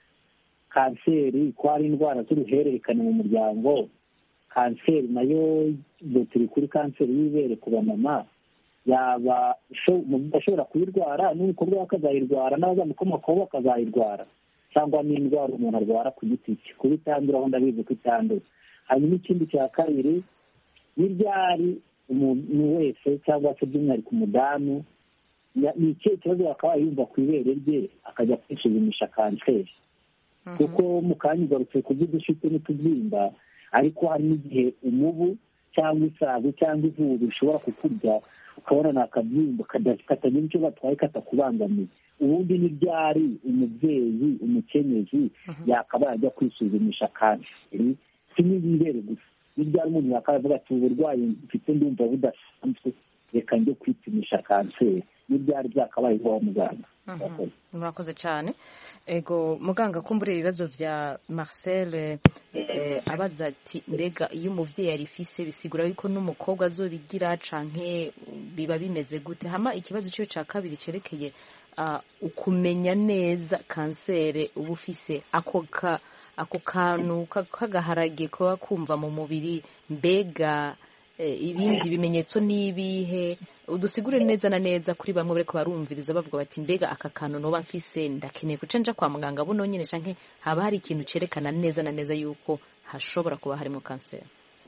kanseri ko hari indwara z'uruhererekane mu muryango, kanseri nayo turi kuri kanseri y'ibere ku bamama, yaba ashobora kuyirwara n'umukobwa we akazayirwara n'abazamukomokaho bakazayirwara, cyangwa n'indwara umuntu arwara ku giti cye, kuba itandura aho ndabizi ko itandura. Hanyuma ikindi cya kabiri, n'iryari umuntu wese cyangwa se by'umwihariko umudamu, ni ikihe kibazo akaba yumva ku ibere rye akajya kwisuzumisha kanseri? Kuko mu kanya ugarutse ku byo dufite n'utubyimba, ariko hari n'igihe umubu cyangwa isazi cyangwa izuba bishobora kukurya ukabona ni akabyimba katagira icyo batwaye katakubangamiye. Ubundi n'ibyari umubyeyi umukenyezi yakaba yajya kwisuzumisha kanseri, si n'ibibere gusa, n'ibyari umuntu yakaba avuga ati uburwayi mfite ndumva budasanzwe reka njye kwipimisha kanseri, n'ibyari byakabaye kwa muganga. Murakoze cyane. Ego muganga, kumbure ibibazo vya Marcel abaza ati mbega iyo umuvyeyi yarifise bisigura yuko n'umukobwa azobigira canke biba bimeze gute? Hama ikibazo cyo ca kabiri cerekeye ukumenya neza kanseri uba ufise, ako ka ako kantu k'agaharage kuba kumva mu mubiri, mbega ibindi bimenyetso n'ibihe? Udusigure neza na neza kuri bamwe bariko barumviriza bavuga bati mbega aka kantu noba mfise ndakeneye kuca nja kwa muganga buno nyene, canke haba hari ikintu cerekana neza na neza yuko hashobora kuba harimo kanseri?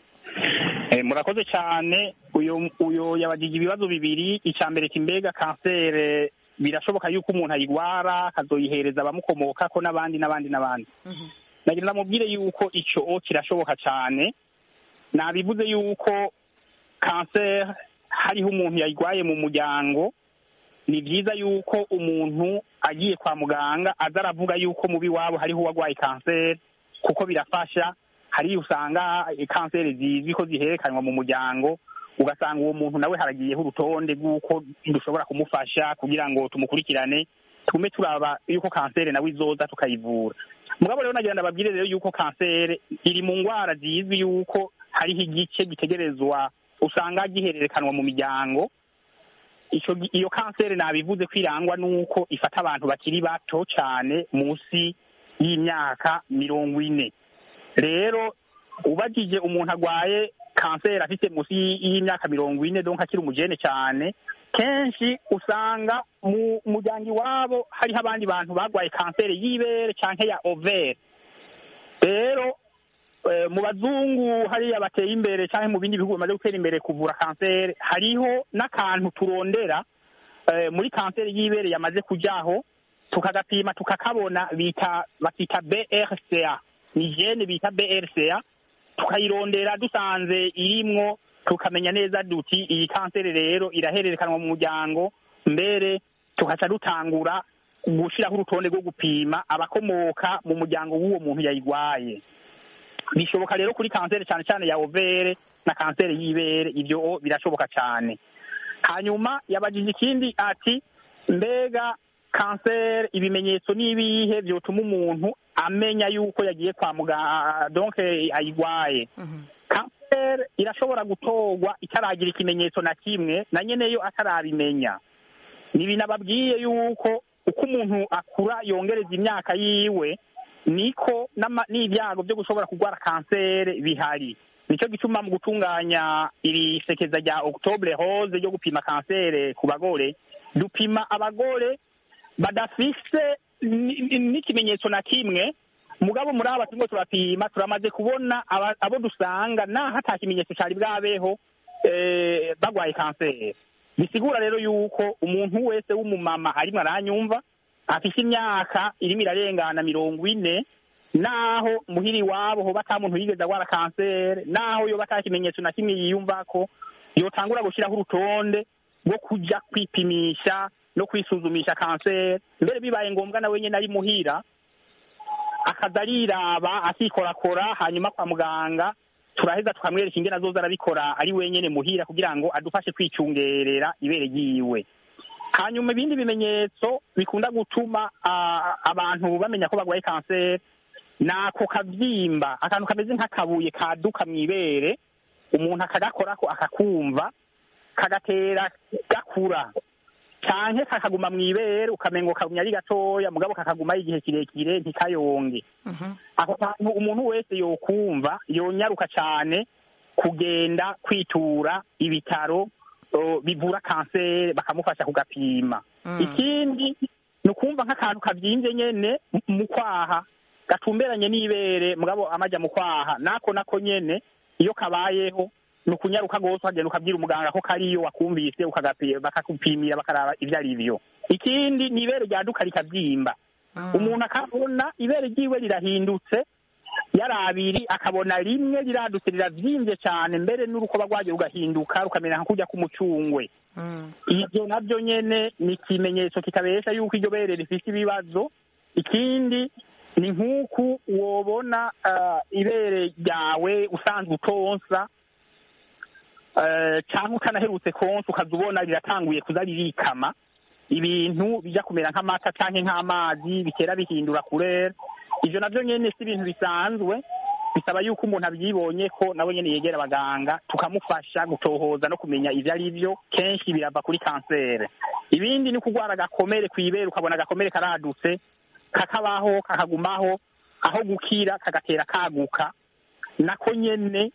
Murakoze cyane. uyo uyo yabagije ibibazo bibiri. Icya mbere kimbega kanseri birashoboka yuko umuntu ayigwara akazoyihereza abamukomokako n'abandi n'abandi n'abandi. Nagira ndamubwire yuko ico kirashoboka cyane. Nabivuze yuko kanseri hariho umuntu yayigwaye mu muryango, ni byiza yuko umuntu agiye kwa muganga aza aravuga yuko mubi wabo hariho uwagwaye kanseri, kuko birafasha. Hari usanga kanseri zizwi ko ziherekanwa mu muryango, ugasanga uwo muntu nawe haragiyeho urutonde rw'uko dushobora kumufasha kugira ngo tumukurikirane tume turaba yuko kanseri nawe izoza tukayivura. Mugabo rero nagira ndababwire rero yuko kanseri iri mu ndwara zizwi yuko hariho igice gitegerezwa usanga gihererekanwa mu miryango. Ico iyo kanseri nabivuze kwirangwa nuko ifata abantu bakiri bato cyane munsi y'imyaka mirongo ine. Rero ubagije umuntu agwaye kanseri afite munsi y'imyaka mirongo ine, donc akiri umujene cyane, kenshi usanga mu muryango iwabo hariho abandi bantu bagwaye kanseri y'ibere canke ya overe. Rero mu bazungu hariya bateye imbere cyangwa mu bindi bihugu bamaze gutera imbere kuvura kanseri, hariho n'akantu turondera muri kanseri y'ibere yamaze kujaho, tukagapima tukakabona, bita bakita B R C A, ni gene bita B R C A, tukayirondera dusanze irimwo, tukamenya neza duti iyi kanseri rero irahererekanwa mu muryango, mbere tukaca dutangura gushiraho urutonde rwo gupima abakomoka mu muryango w'uwo muntu yayigwaye. Bishoboka rero kuri kanseri cyane cyane ya overe na kanseri y'ibere, ibyo birashoboka cyane. Hanyuma yabagije ikindi ati mbega kanseri ibimenyetso n'ibihe byotuma umuntu amenya yuko yagiye kwa muganga donc ayigwaye. Kanseri irashobora gutorwa itaragira ikimenyetso na kimwe, na nyene yo atarabimenya. Nibi nababwiye yuko uko umuntu akura yongereza imyaka yiwe niko n'ibyago byo gushobora kurwara kanseri bihari. Nicyo gituma mu gutunganya iri sekeza rya Octobre Rose ryo gupima kanseri ku bagore, dupima abagore badafise n'ikimenyetso na kimwe, mugabo muri aba turimo turapima turamaze kubona abo dusanga naho ata kimenyetso cyari bwabeho bagwaye kanseri. Bisigura rero yuko umuntu wese w'umumama arimo aranyumva afite imyaka irimo irarengana mirongo ine, naho muhiri wabo ho batamuntu yigeze agwara kanseri, naho yo batakimenyetso na kimwe yiyumva ko yotangura gushiraho urutonde rwo kuja kwipimisha no kwisuzumisha kanseri, mbere bibaye ngombwa nawe nyene ari muhira akazariraba akikorakora, hanyuma kwa muganga turaheza tukamwereka ingene azoza arabikora ari wenyene muhira kugira ngo adufashe kwicungerera ibere ryiwe. Hanyuma ibindi bimenyetso bikunda gutuma uh, abantu bamenya ko bagwaye kanseri nako kabyimba, akantu kameze nk'akabuye kaduka mw'ibere, umuntu akagakorako akakumva kagatera gakura canke kakaguma mw'ibere ukamengo kagumya ari gatoya mugabo kakaguma igihe kirekire ntikayonge. uh-huh. Ako kantu umuntu wese yokumva yonyaruka cane kugenda kwitura ibitaro uh, bivura kanseri bakamufasha kugapima. mm. Ikindi ni ukumva nk'akantu kavyimvye nyene mu kwaha gatumberanye n'ibere mugabo amaja mu kwaha, nako nako nyene iyo kabayeho nukunyaruka gose ukagenda ukabwira umuganga ko kariyo wakumvise ukagapima bakakupimira bakaraba ivyo ari byo. Ikindi ni ibere ryaduka rikabyimba. mm. Umuntu akabona ibere ryiwe rirahindutse yarabiri akabona rimwe riradutse riravyimbye cyane, mbere n'urukoba rwaje rugahinduka rukamera nka kujya kumucungwe. mm. Ivyo navyo nyene ni ikimenyetso kitabesha yuko iryo bere rifise ibibazo. Ikindi ni nk'uku wobona uh, ibere ryawe usanzwe utonsa uh, cyangwa ukanaherutse konsa ukazubona riratanguye kuza ririkama, ibintu bija kumera nk'amata canke nk'amazi bitera bihindura kurera. Ivyo navyo nyene si ibintu bisanzwe, bisaba yuko umuntu abyibonye ko nawe nyene yegera abaganga tukamufasha gutohoza no kumenya ivyo ari byo. Kenshi birava kuri kanseri. Ibindi ni kugwara agakomere kw'ibere, ukabona agakomere karadutse kakabaho kakagumaho, aho gukira kagatera kaguka, nako nyene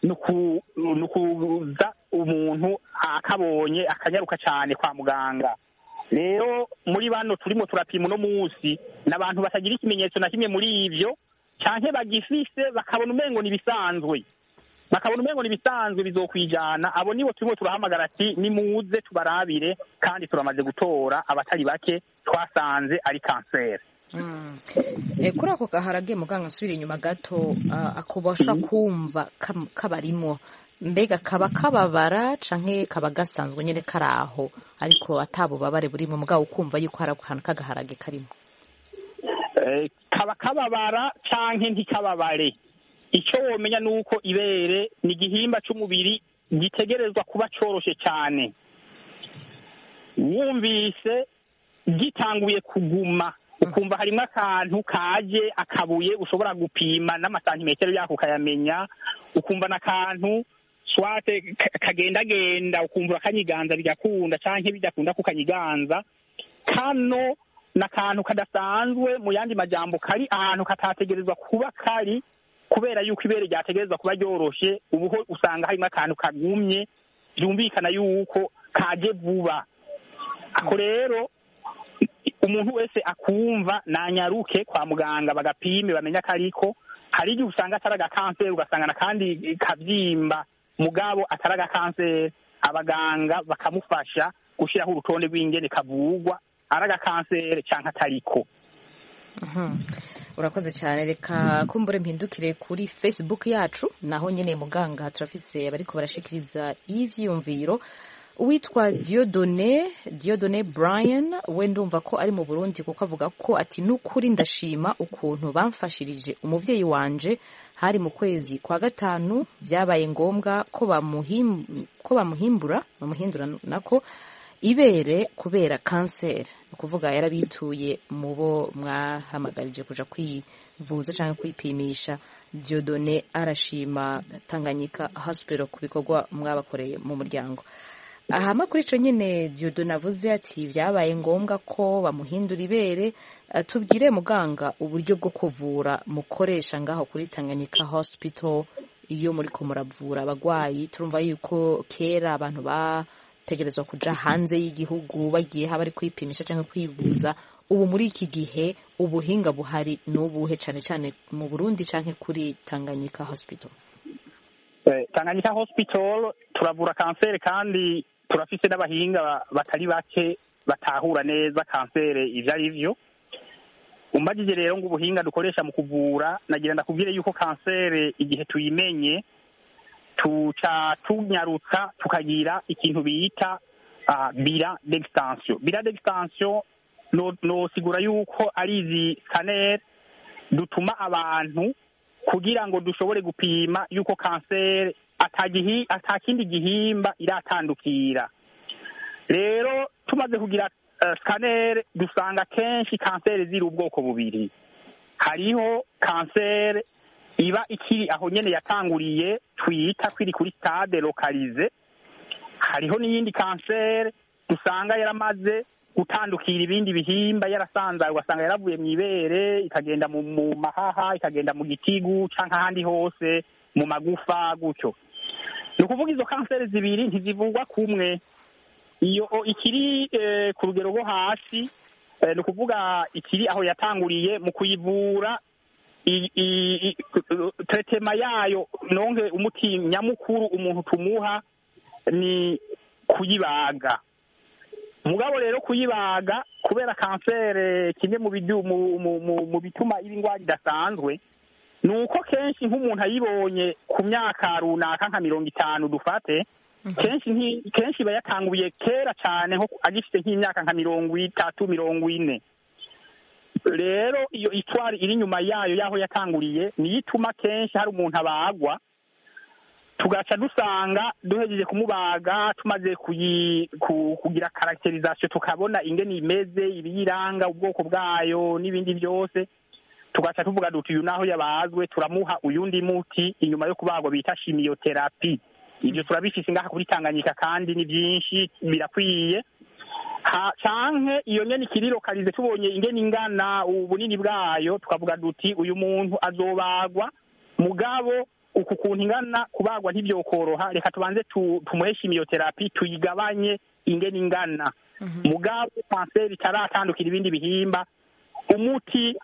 nukuza umuntu akabonye akanyaruka cyane kwa muganga. Rero muri bano turimo turapima uno munsi n'abantu batagira ikimenyetso na kimwe muri ivyo canke bagifise bakabona umengo nibisanzwe bakabona umengo nibisanzwe bizokwijana, abo nibo turimo turahamagara ati nimuze tubarabire, kandi turamaze gutora abatari bake twasanze ari kanseri. Mm. E, kuri ako gaharage muganga asubira inyuma gato, uh, akubasha kumva kabarimo, mbega kaba kababara canke kaba gasanzwe nyene karaho ariko atabubabare burimo mugabo ukumva yuko hari akantu kagaharage karimo? Eh, kaba kababara canke ntikababare, icyo womenya nuko ibere ni igihimba c'umubiri gitegerezwa kuba coroshe cyane. Wumvise gitanguye kuguma ukumva harimo akantu kaje akabuye ushobora gupima n'amasantimetero yako ukayamenya, ukumva n'akantu swate kagendagenda ukumva akanyiganza bigakunda canke bidakunda kukanyiganza. Kano n'akantu kadasanzwe, mu yandi majambo kari ahantu katategerezwa kuba kari, kubera yuko ibere ryategerezwa kuba ryoroshe, ubuho usanga harimo akantu kagumye byumvikana yuko kaje vuba. Ako rero umuntu wese akumva nanyaruke kwa muganga bagapime bamenya kariko. Hari igihe usanga ataraga kanseri ugasanga na kandi kavyimba mugabo ataraga kanseri, abaganga bakamufasha gushiraho urutonde rw'ingene kavugwa araga kanseri canke atariko. Mhm. Urakoze cyane. Reka kumbure mpindukire kuri Facebook yacu, naho nyene muganga turafise bariko barashikiriza ivyiyumviro. Uwitwa Diodone Diodone Brian we ndumva ko ari mu Burundi, kuko avuga ko ati nukuri ndashima ukuntu bamfashirije umuvyeyi wanje, hari mu kwezi kwa gatanu byabaye ngombwa ko bamuhim ko bamuhimbura bamuhindura nako ibere kubera kanseri, ukuvuga yarabituye mubo mwahamagarije kuja kwivuza cyangwa kwipimisha. Diodone arashima Tanganyika Hospital kubikorwa mwabakoreye mu muryango. ahama kuri ico nyene Diodo navuze ati vyabaye ngombwa ko bamuhindura ibere. Uh, tubwire muganga uburyo bwo kuvura mukoresha ngaho kuri Tanganyika Hospital iyo muri ko muravura abagwayi. Turumva yuko kera abantu bategerezwa kuja hanze y'igihugu bagiye haba ari kwipimisha canke kwivuza. Ubu muri iki gihe ubuhinga buhari n'ubuhe cane cane mu Burundi canke kuri Tanganyika Hospital? Eh, Tanganyika Hospital turavura kanseri kandi turafise n'abahinga batari bake batahura neza kanseri ivyo ari vyo. Umbajije rero ngo ubuhinga dukoresha mu kuvura, nagira ndakubwire yuko kanseri igihe tuyimenye tuca tunyarutsa tukagira ikintu bita uh, bira d'extension. Bira d'extension no, no sigura yuko ari izi scanner dutuma abantu kugira ngo dushobore gupima yuko kanseri atagihi atakindi gihimba iratandukira. Rero tumaze kugira uh, scanner dusanga kenshi kanseri ziri ubwoko bubiri. Hariho kanseri iba ikiri aho nyene yatanguriye twita kwiri kuri stade localize. Hariho n'iyindi kanseri dusanga yaramaze gutandukira ibindi bihimba, yarasanzaye ugasanga yaravuye mu ibere ikagenda mu, mu mahaha ikagenda mu gitigu canke ahandi hose mu magufa gutyo. Ni ukuvuga izo kanseri zibiri ntizivugwa kumwe. Iyo ikiri eh, ku rugero rwo hasi eh, ni ukuvuga ikiri aho yatanguriye mu kuyivura tretema yayo nonke umuti nyamukuru umuntu tumuha ni kuyibaga. Mugabo rero kuyibaga kubera kanseri kimwe mu bidu mu, mu, mu, mu bituma ibingwara idasanzwe nuko kenshi nk'umuntu ayibonye ku myaka runaka nka mirongo itanu dufate kenshi nki kenshi bayatanguye kera cyane nko agifite nk'imyaka nka mirongo itatu mirongo ine. Rero iyo itwari iri nyuma yayo yaho yatanguriye niyo ituma kenshi hari umuntu abagwa tugaca dusanga duhejeje kumubaga tumaze kuyi, ku, kugira karakterization tukabona ingene imeze ibiyiranga ubwoko bwayo n'ibindi byose tugaca tuvuga duti uyu naho yabazwe turamuha uyundi muti inyuma yo kubagwa bita chimiotherapy. Ibyo turabifise ngaha kuri Tanganyika kandi ni byinshi birakwiye. Ha canke iyo nyene kirirokalize tubonye ingene ingana ubunini bwayo tukavuga duti uyu muntu azobagwa mugabo uku kuntu ingana kubagwa ntibyokoroha, reka tubanze tu, tumuhe chimiotherapy tuyigabanye ingene ingana. Mm -hmm. Mugabo kanseri taratandukira ibindi bihimba umuti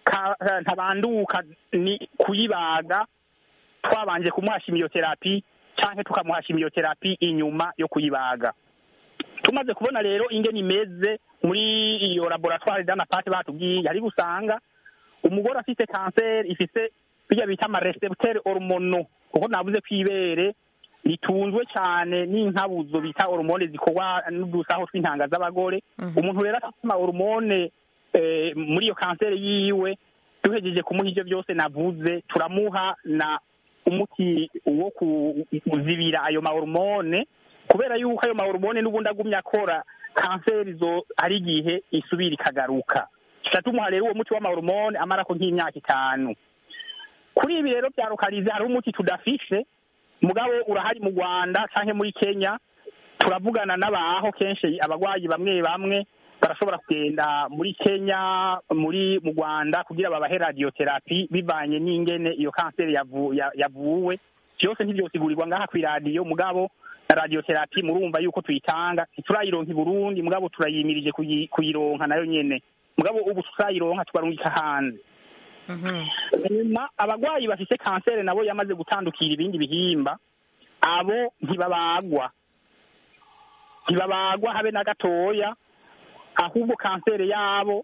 ntabanduka ni kuyibaga twabanje kumuha chimiotherapy canke tukamuha chimiotherapy inyuma yo kuyibaga. Tumaze kubona rero ingene imeze muri iyo laboratoire d'anapate batubwiye ari gusanga umugore afite kanseri ifise bijya bita ama recepteur hormonaux kuko navuze kwibere ritunzwe cyane n'inkabuzo bita hormone zikorwa n'udusaho tw'intanga z'abagore. Mm -hmm. Umuntu rero afite ama hormone eh, muri iyo kanseri yiwe duhejeje kumuha ivyo byose navuze turamuha na umuti wo kuzibira ayo ma hormone kubera yuko ayo ma hormone n'ubundi agumya akora kanseri zo ari gihe isubira ikagaruka. Turatumuha rero uwo muti wa ma hormone amara ko nk'imyaka itanu. Kuri ibi rero bya lokalize hari umuti tudafishe mugabo urahari mu Rwanda canke muri Kenya turavugana n'abaho kenshi abagwayi bamwe bamwe barashobora kugenda muri Kenya muri mu Rwanda kugira babahe radiotherapy bivanye n'ingene iyo kanseri yavu, yavuwe. Byose ntibyosigurirwa ngaha ku radio mugabo radiotherapy murumva yuko tuyitanga turayironka i Burundi mugabo turayimirije kuyironka nayo nyene mugabo ubu turayironka twarungika hanze. Mhm. Mm abagwayi bafite kanseri nabo yamaze gutandukira ibindi bihimba abo ntibabagwa ntibabagwa habe na gatoya ahubwo kanseri yabo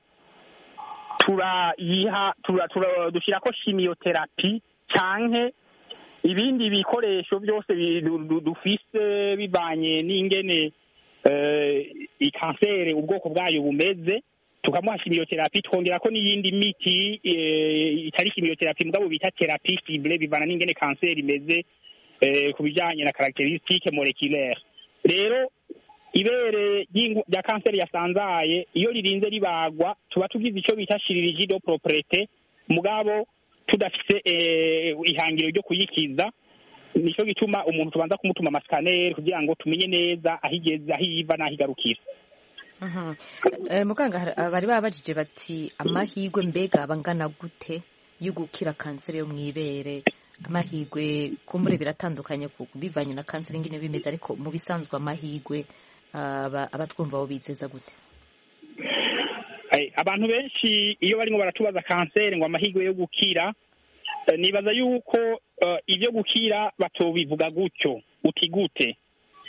turayiha tura, tura dushirako chimiotherapy canke ibindi bikoresho byose dufise bivanye n'ingene eh ikanseri ubwoko bwayo bumeze tukamuha chimiotherapy twongera ko n'iyindi miti eh, itari chimiotherapy mugabo bita therapy cible bivana n'ingene kanseri imeze eh, kubijanye na caractéristique moléculaire. Rero ibere rya kanseri yasanzaye iyo ririnze ribagwa tuba tugize icyo bita chirurgie de propreté mugabo tudafise eh, ihangiro ryo kuyikiza nicyo gituma umuntu tubanza kumutuma amasikaneri kugira ngo tumenye neza aho igeze aho iva n'aho igarukira. muganga bari babajije bati amahirwe mbega abangana gute yo gukira kanseri yo mu ibere? Amahirwe kumure biratandukanye bivanye na kanseri ingene bimeze, ariko mu bisanzwe amahirwe abatwumva bo bizeza gute? Abantu benshi iyo barimo baratubaza kanseri ngo amahirwe yo gukira, nibaza yuko ibyo gukira batobivuga gutyo uti gute,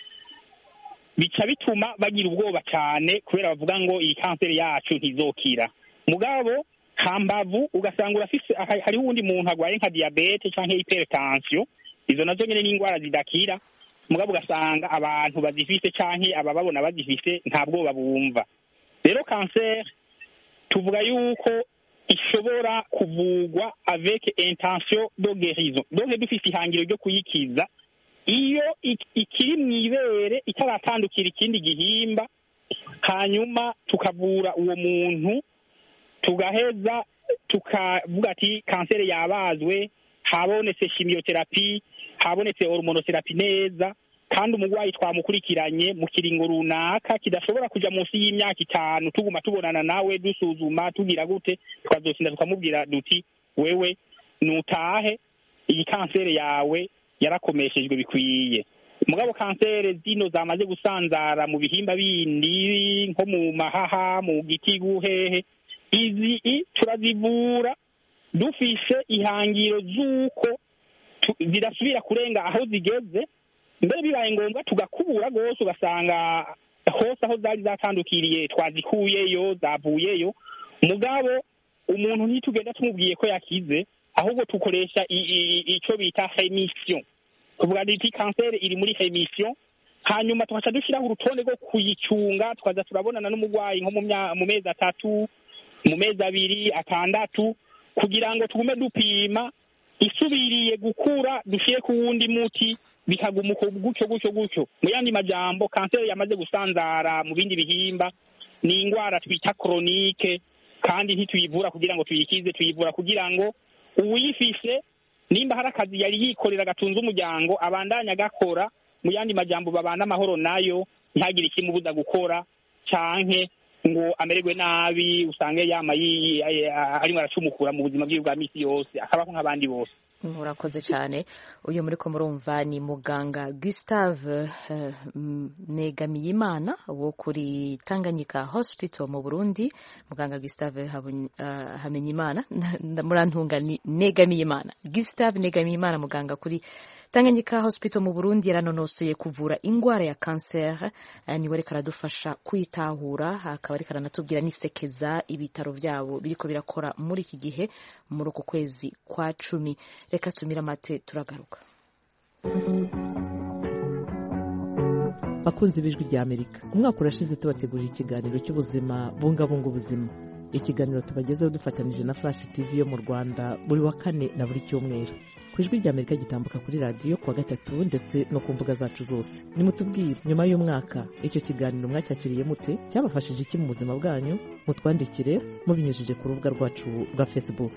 bica bituma bagira ubwoba cyane kubera bavuga ngo iyi kanseri yacu ntizokira. Mugabo hambavu ugasanga urafise hariho uwundi muntu agwaye nka diabete canke hypertension, izo nazo nyene ni indwara zidakira, mugabo ugasanga abantu bazifise canke abababona bazifise nta bwoba bumva. Rero kanseri tuvuga yuko ishobora kuvugwa avec intention de guérison, donc dufise ihangiro ryo kuyikiza iyo ikiri mu ibere itaratandukira ikindi gihimba, hanyuma tukavura uwo muntu tugaheza tukavuga ati kanseri yabazwe, habonetse chimiotherapy, habonetse hormonotherapy neza, kandi umurwayi twamukurikiranye mu kiringo runaka kidashobora kuja munsi y'imyaka itanu, tuguma tubonana nawe dusuzuma tugira gute, tukazosinda tukamubwira duti wewe nutahe, iyi kanseri yawe yarakomeshejwe bikwiye. Mugabo kanseri zino zamaze gusanzara mu bihimba bindi nko mu mahaha, mu gitigu, hehe, izi turazivura dufise ihangiro z'uko zirasubira kurenga aho zigeze, mbere bibaye ngombwa tugakubura rwose ugasanga hose aho zari zatandukiriye twazikuyeyo, zavuyeyo. Mugabo umuntu ntitugenda tumubwiye ko yakize, ahubwo tukoresha icyo bita remission, kuvuga ati kanseri iri muri remission, hanyuma tukaca dushyiraho urutonde rwo kuyicunga, tukaza turabonana n'umurwayi nko mu mezi atatu, mu mezi abiri, atandatu, kugira ngo tugume dupima, isubiriye gukura dushyire ku wundi muti, bikaguma gutyo gutyo gutyo. Mu yandi majambo, kanseri yamaze gusanzara mu bindi bihimba ni indwara twita chronique, kandi ntituyivura kugira ngo tuyikize, tuyivura kugira ngo uwuyifise nimba hari akazi yari yikorera gatunze umuryango abandanya agakora, mu yandi majambo babana amahoro nayo, ntihagire ikimubuza gukora canke ngo amererwe nabi usange yama arimo aracumukura mu buzima bwiwe bwa misi yose, akabaho nk'abandi bose. Murakoze cyane. Uyu muri ko murumva ni muganga Gustave uh, Negamiyimana wo kuri Tanganyika Hospital mu Burundi. Muganga Gustave uh, Hamenyimana murantunga ni Negamiyimana. Gustave Negamiyimana muganga kuri Tanganyika Hospital mu Burundi yaranonosoye kuvura ingwara ya cancer, ni wari karadufasha kwitahura, akaba ari karanatubwira nisekeza ibitaro byabo biriko birakora muri iki gihe muri uko kwezi kwa cumi. Reka tumira mate turagaruka. Bakunzi b'Ijwi rya Amerika, umwaka urashize tubategurira ikiganiro cy'ubuzima bungabunga ubuzima. Ikiganiro tubagezeho dufatanije na Flash T V yo mu Rwanda buri wa kane na buri cyumweru. Ijwi rya Amerika gitambuka kuri radio kuwa gatatu ndetse no ku mbuga zacu zose. Nimutubwire nyuma y'umwaka icyo kiganiro mwacyakiriye mute, cyabafashije iki mu buzima bwanyu? Mutwandikire mubinyujije ku rubuga rwacu rwa Facebook.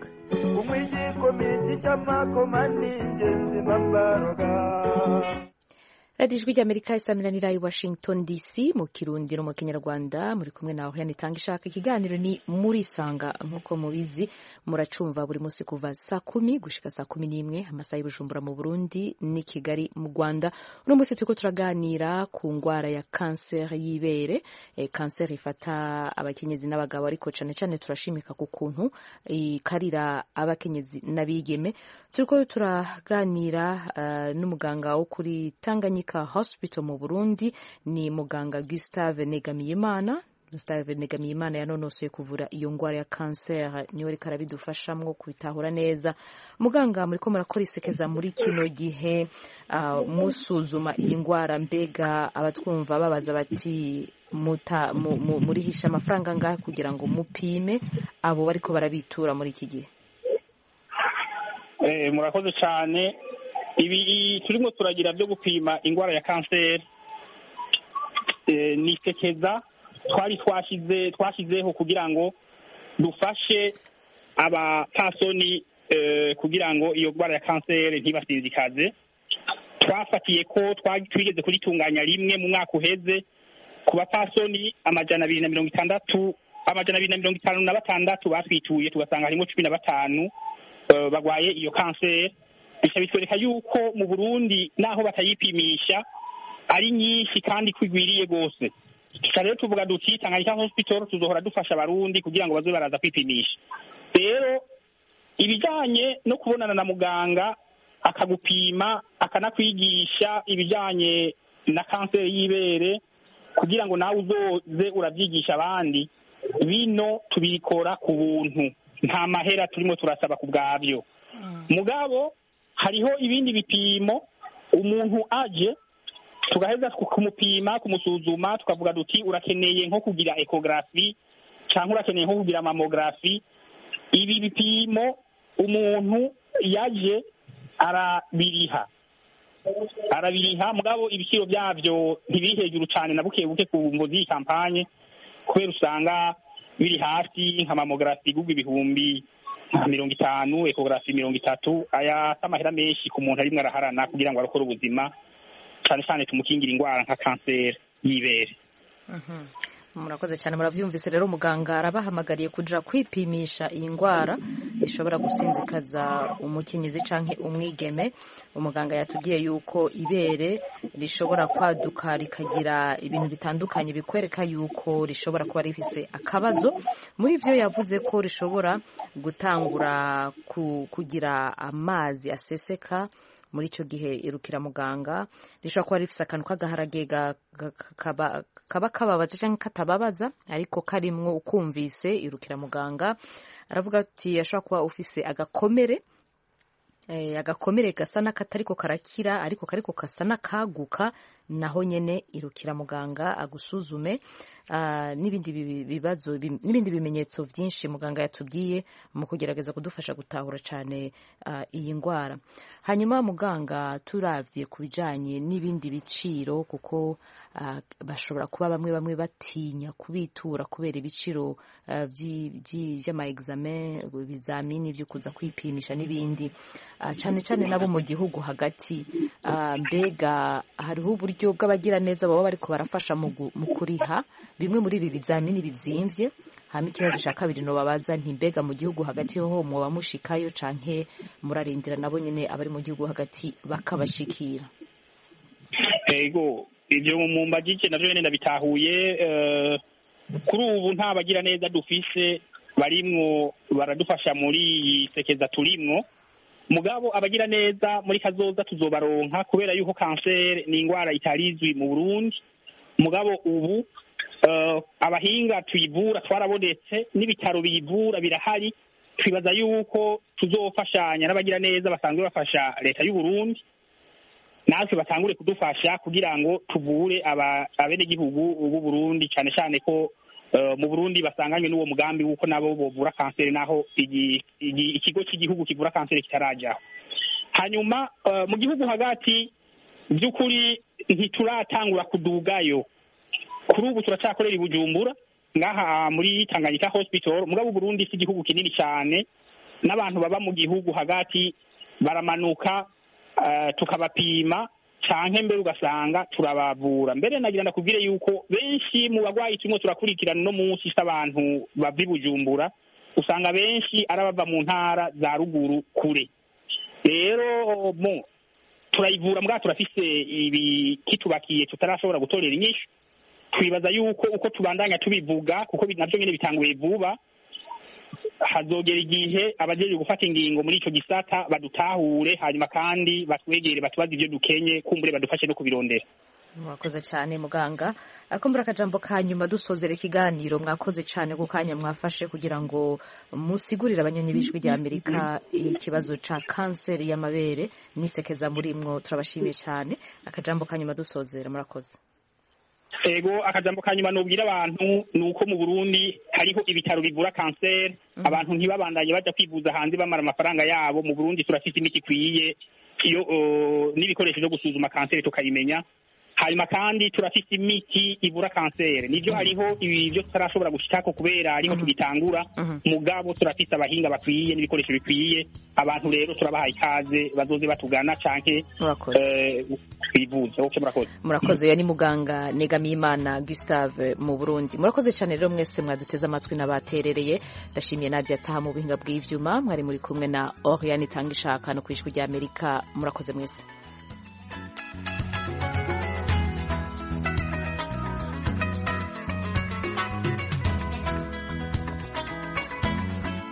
Radio Ijwi rya Amerika isaminanira i Washington D C mu Kirundi no mu Kinyarwanda, muri kumwe nawe yani tanga ishaka. Ikiganiro ni muri sanga, nkuko mubizi muracumva buri munsi kuva saa kumi gushika saa kumi n'imwe amasaha y'Ubujumbura mu Burundi ni Kigali mu Rwanda. Uno munsi turiko turaganira ku ngwara ya cancer y'ibere. E, cancer ifata abakenyezi n'abagabo, ariko cane cane turashimika ku kuntu ikarira abakenyezi n'abigeme. Turiko turaganira uh, n'umuganga wo kuri Tanganyika Hospital mu Burundi, ni muganga Gustave Negamiyimana. Gustave Negamiyimana yanonosoye kuvura iyo ngwara ya cancer, niwe ariko arabidufashamwo kubitahura neza. Muganga, muri ko murakora isekeza muri kino gihe uh, musuzuma iyi ngwara, mbega abatwumva babaza bati muta mu, mu, murihisha amafaranga ngahe kugira ngo mupime abo bariko barabitura muri iki gihe? Eh, murakoze cyane. Ibi turimo turagira byo gupima ingwara ya kanseri e, ni sekeza twari twashize twashizeho kugira ngo dufashe abapasoni e, kugira ngo iyo ngwara ya kanseri ntibasinzikaze. twafatiye ko twigeze kuritunganya rimwe mu mwaka uheze ku bapfasoni amajana abiri na mirongo itandatu amajana abiri na mirongo itanu na batandatu batwituye tugasanga harimo cumi na batanu bagwaye iyo kanseri. bica bitwereka yuko mu Burundi naho batayipimisha ari nyinshi kandi kwigwiriye gose. Tuca rero tuvuga duti Tanganyika Hospital tuzohora dufasha abarundi kugira ngo baze baraza kwipimisha. Rero ibijanye no kubonana na muganga akagupima akanakwigisha ibijanye na kanseri y'ibere kugira ngo nawe uzoze urabyigisha abandi, bino tubikora ku buntu, nta mahera turimo turasaba ku bwabyo. Mugabo hariho ibindi bipimo umuntu aje tugaheza kumupima kumusuzuma tukavuga duti urakeneye nko kugira ecography cyangwa urakeneye nko kugira mammography. Ibi bipimo umuntu yaje arabiriha arabiriha mugabo ibiciro byavyo ntibiri hejuru cyane na buke buke ku mvozi y'ikampanye, kubera usanga biri hasi nka mammography gugwa ibihumbi mirongo itanu, ecography mirongo itatu. Aya samahera menshi ku muntu arimwe araharana kugira ngo arokore ubuzima, cyane cyane tumukingira indwara nka kanseri y'ibere. Mhm. Murakoze cyane, muravyumvise rero muganga arabahamagariye kuja kwipimisha iyi ndwara ishobora gusinzikaza umukenyezi canke umwigeme. Umuganga yatubwiye yuko ibere rishobora kwaduka rikagira ibintu bitandukanye bikwereka yuko rishobora kuba rifise akabazo. Muri ivyo yavuze ko rishobora gutangura ku, kugira amazi aseseka. Muri ico gihe irukira muganga, rishobora kuba rifise akantu k'agaharage kaba kaba kababaza canke katababaza ariko karimwo ukumvise, irukira muganga. Aravuga ati ashobora kuba ufise agakomere eh, agakomere gasa n'akatariko karakira ariko kariko kasa n'akaguka, naho nyene irukira muganga agusuzume. Uh, n'ibindi bibazo n'ibindi bimenyetso vyinshi muganga yatubwiye mu kugerageza kudufasha gutahura cyane uh, iyi ndwara. Hanyuma muganga turavye kubijanye n'ibindi biciro, kuko uh, bashobora kuba bamwe bamwe batinya kubitura kubera ibiciro uh, vy'ama examen bizamini vyo kuza kwipimisha n'ibindi uh, cyane cyane nabo mu gihugu hagati. Uh, mbega hariho uburyo bw'abagira neza baba bariko barafasha mu kuriha bimwe muri ibi bizamini bizimvye. Hama ikibazo cya kabiri no babaza nti mbega mu gihugu hagati ho mwoba mushikayo canke murarindira nabo nyene abari mu gihugu hagati bakabashikira? Ego ibyo mu mbagike navyo nyene ndabitahuye. Uh, kuri ubu nta bagira neza dufise barimwo baradufasha muri sekeza turimwo. Mugabo abagira neza muri kazoza tuzobaronka kubera yuko kanseri ni indwara itarizwi mu Burundi. Mugabo ubu Uh, abahinga tuyivura twarabonetse, n'ibitaro biyivura birahari. Twibaza yuko tuzofashanya n'abagira neza basanzwe bafasha leta y'u Burundi, natwe batangure kudufasha kugira ngo tuvure aba abenegihugu b'u Burundi, cyane cyane ko uh, mu Burundi basanganywe n'uwo mugambi wuko nabo bovura kanseri naho ikigo cy'igihugu kivura kanseri kitarajaho. Hanyuma uh, mu gihugu hagati by'ukuri ntituratangura kudugayo. Kuri ubu turacyakorera i Bujumbura ngaha muri Tanganyika Hospital. Mugabo Burundi si igihugu kinini cyane, n'abantu baba mu gihugu hagati baramanuka uh, tukabapima canke mbere ugasanga turabavura. Mbere nagira ndakubwire yuko benshi mu bagwayi turimo turakurikirana no munsi s'abantu bava i Bujumbura, usanga benshi arabava mu ntara za ruguru kure. Rero mo turayivura mbwa turafise ibi kitubakiye tutarashobora gutorera inyishu. Twibaza yuko uko tubandanya tubivuga, kuko navyo nyene bitanguye vuba, hazogera igihe abajeje gufata ingingo muri ico gisata badutahure, hanyuma kandi batwegere batubaze ivyo dukenye, kumbure badufashe no kubirondera. Mwakoze cyane muganga. Akombura akajambo kanyuma dusozera ikiganiro. Mwakoze cyane ku kanya mwafashe kugira ngo musigurire abanyonyi b'ijwi rya Amerika ikibazo ca kanseri y'amabere nisekeza muri mwo. Turabashimiye cyane. Akajambo kanyuma dusozera, murakoze. Ego akajambo kanyuma nubwira abantu nuko mu Burundi hariho ibitaro bivura kanseri. Mm. Abantu ntibabandanye baja kwivuza hanze bamara amafaranga yabo. Mu Burundi turafite imiti kwiye iyo uh, n'ibikoresho byo gusuzuma kanseri tukayimenya. hanyuma kandi turafite imiti ivura kanseri nivyo hariho ibyo tutarashobora gushikako kubera ariho tugitangura mugabo turafite abahinga bakwiye n'ibikoresho bikwiye abantu rero turabaha ikaze bazoze batugana canke twivuze oke murakoze murakoze ya ni muganga Negamiyimana Gustave mu Burundi murakoze cyane rero mwese mwaduteze amatwi n'abaterereye ndashimiye Nadia Taha mu bihinga bw'ivyuma mwari muri kumwe na Oriane Tangishaka no kwishwa rya Amerika murakoze mwese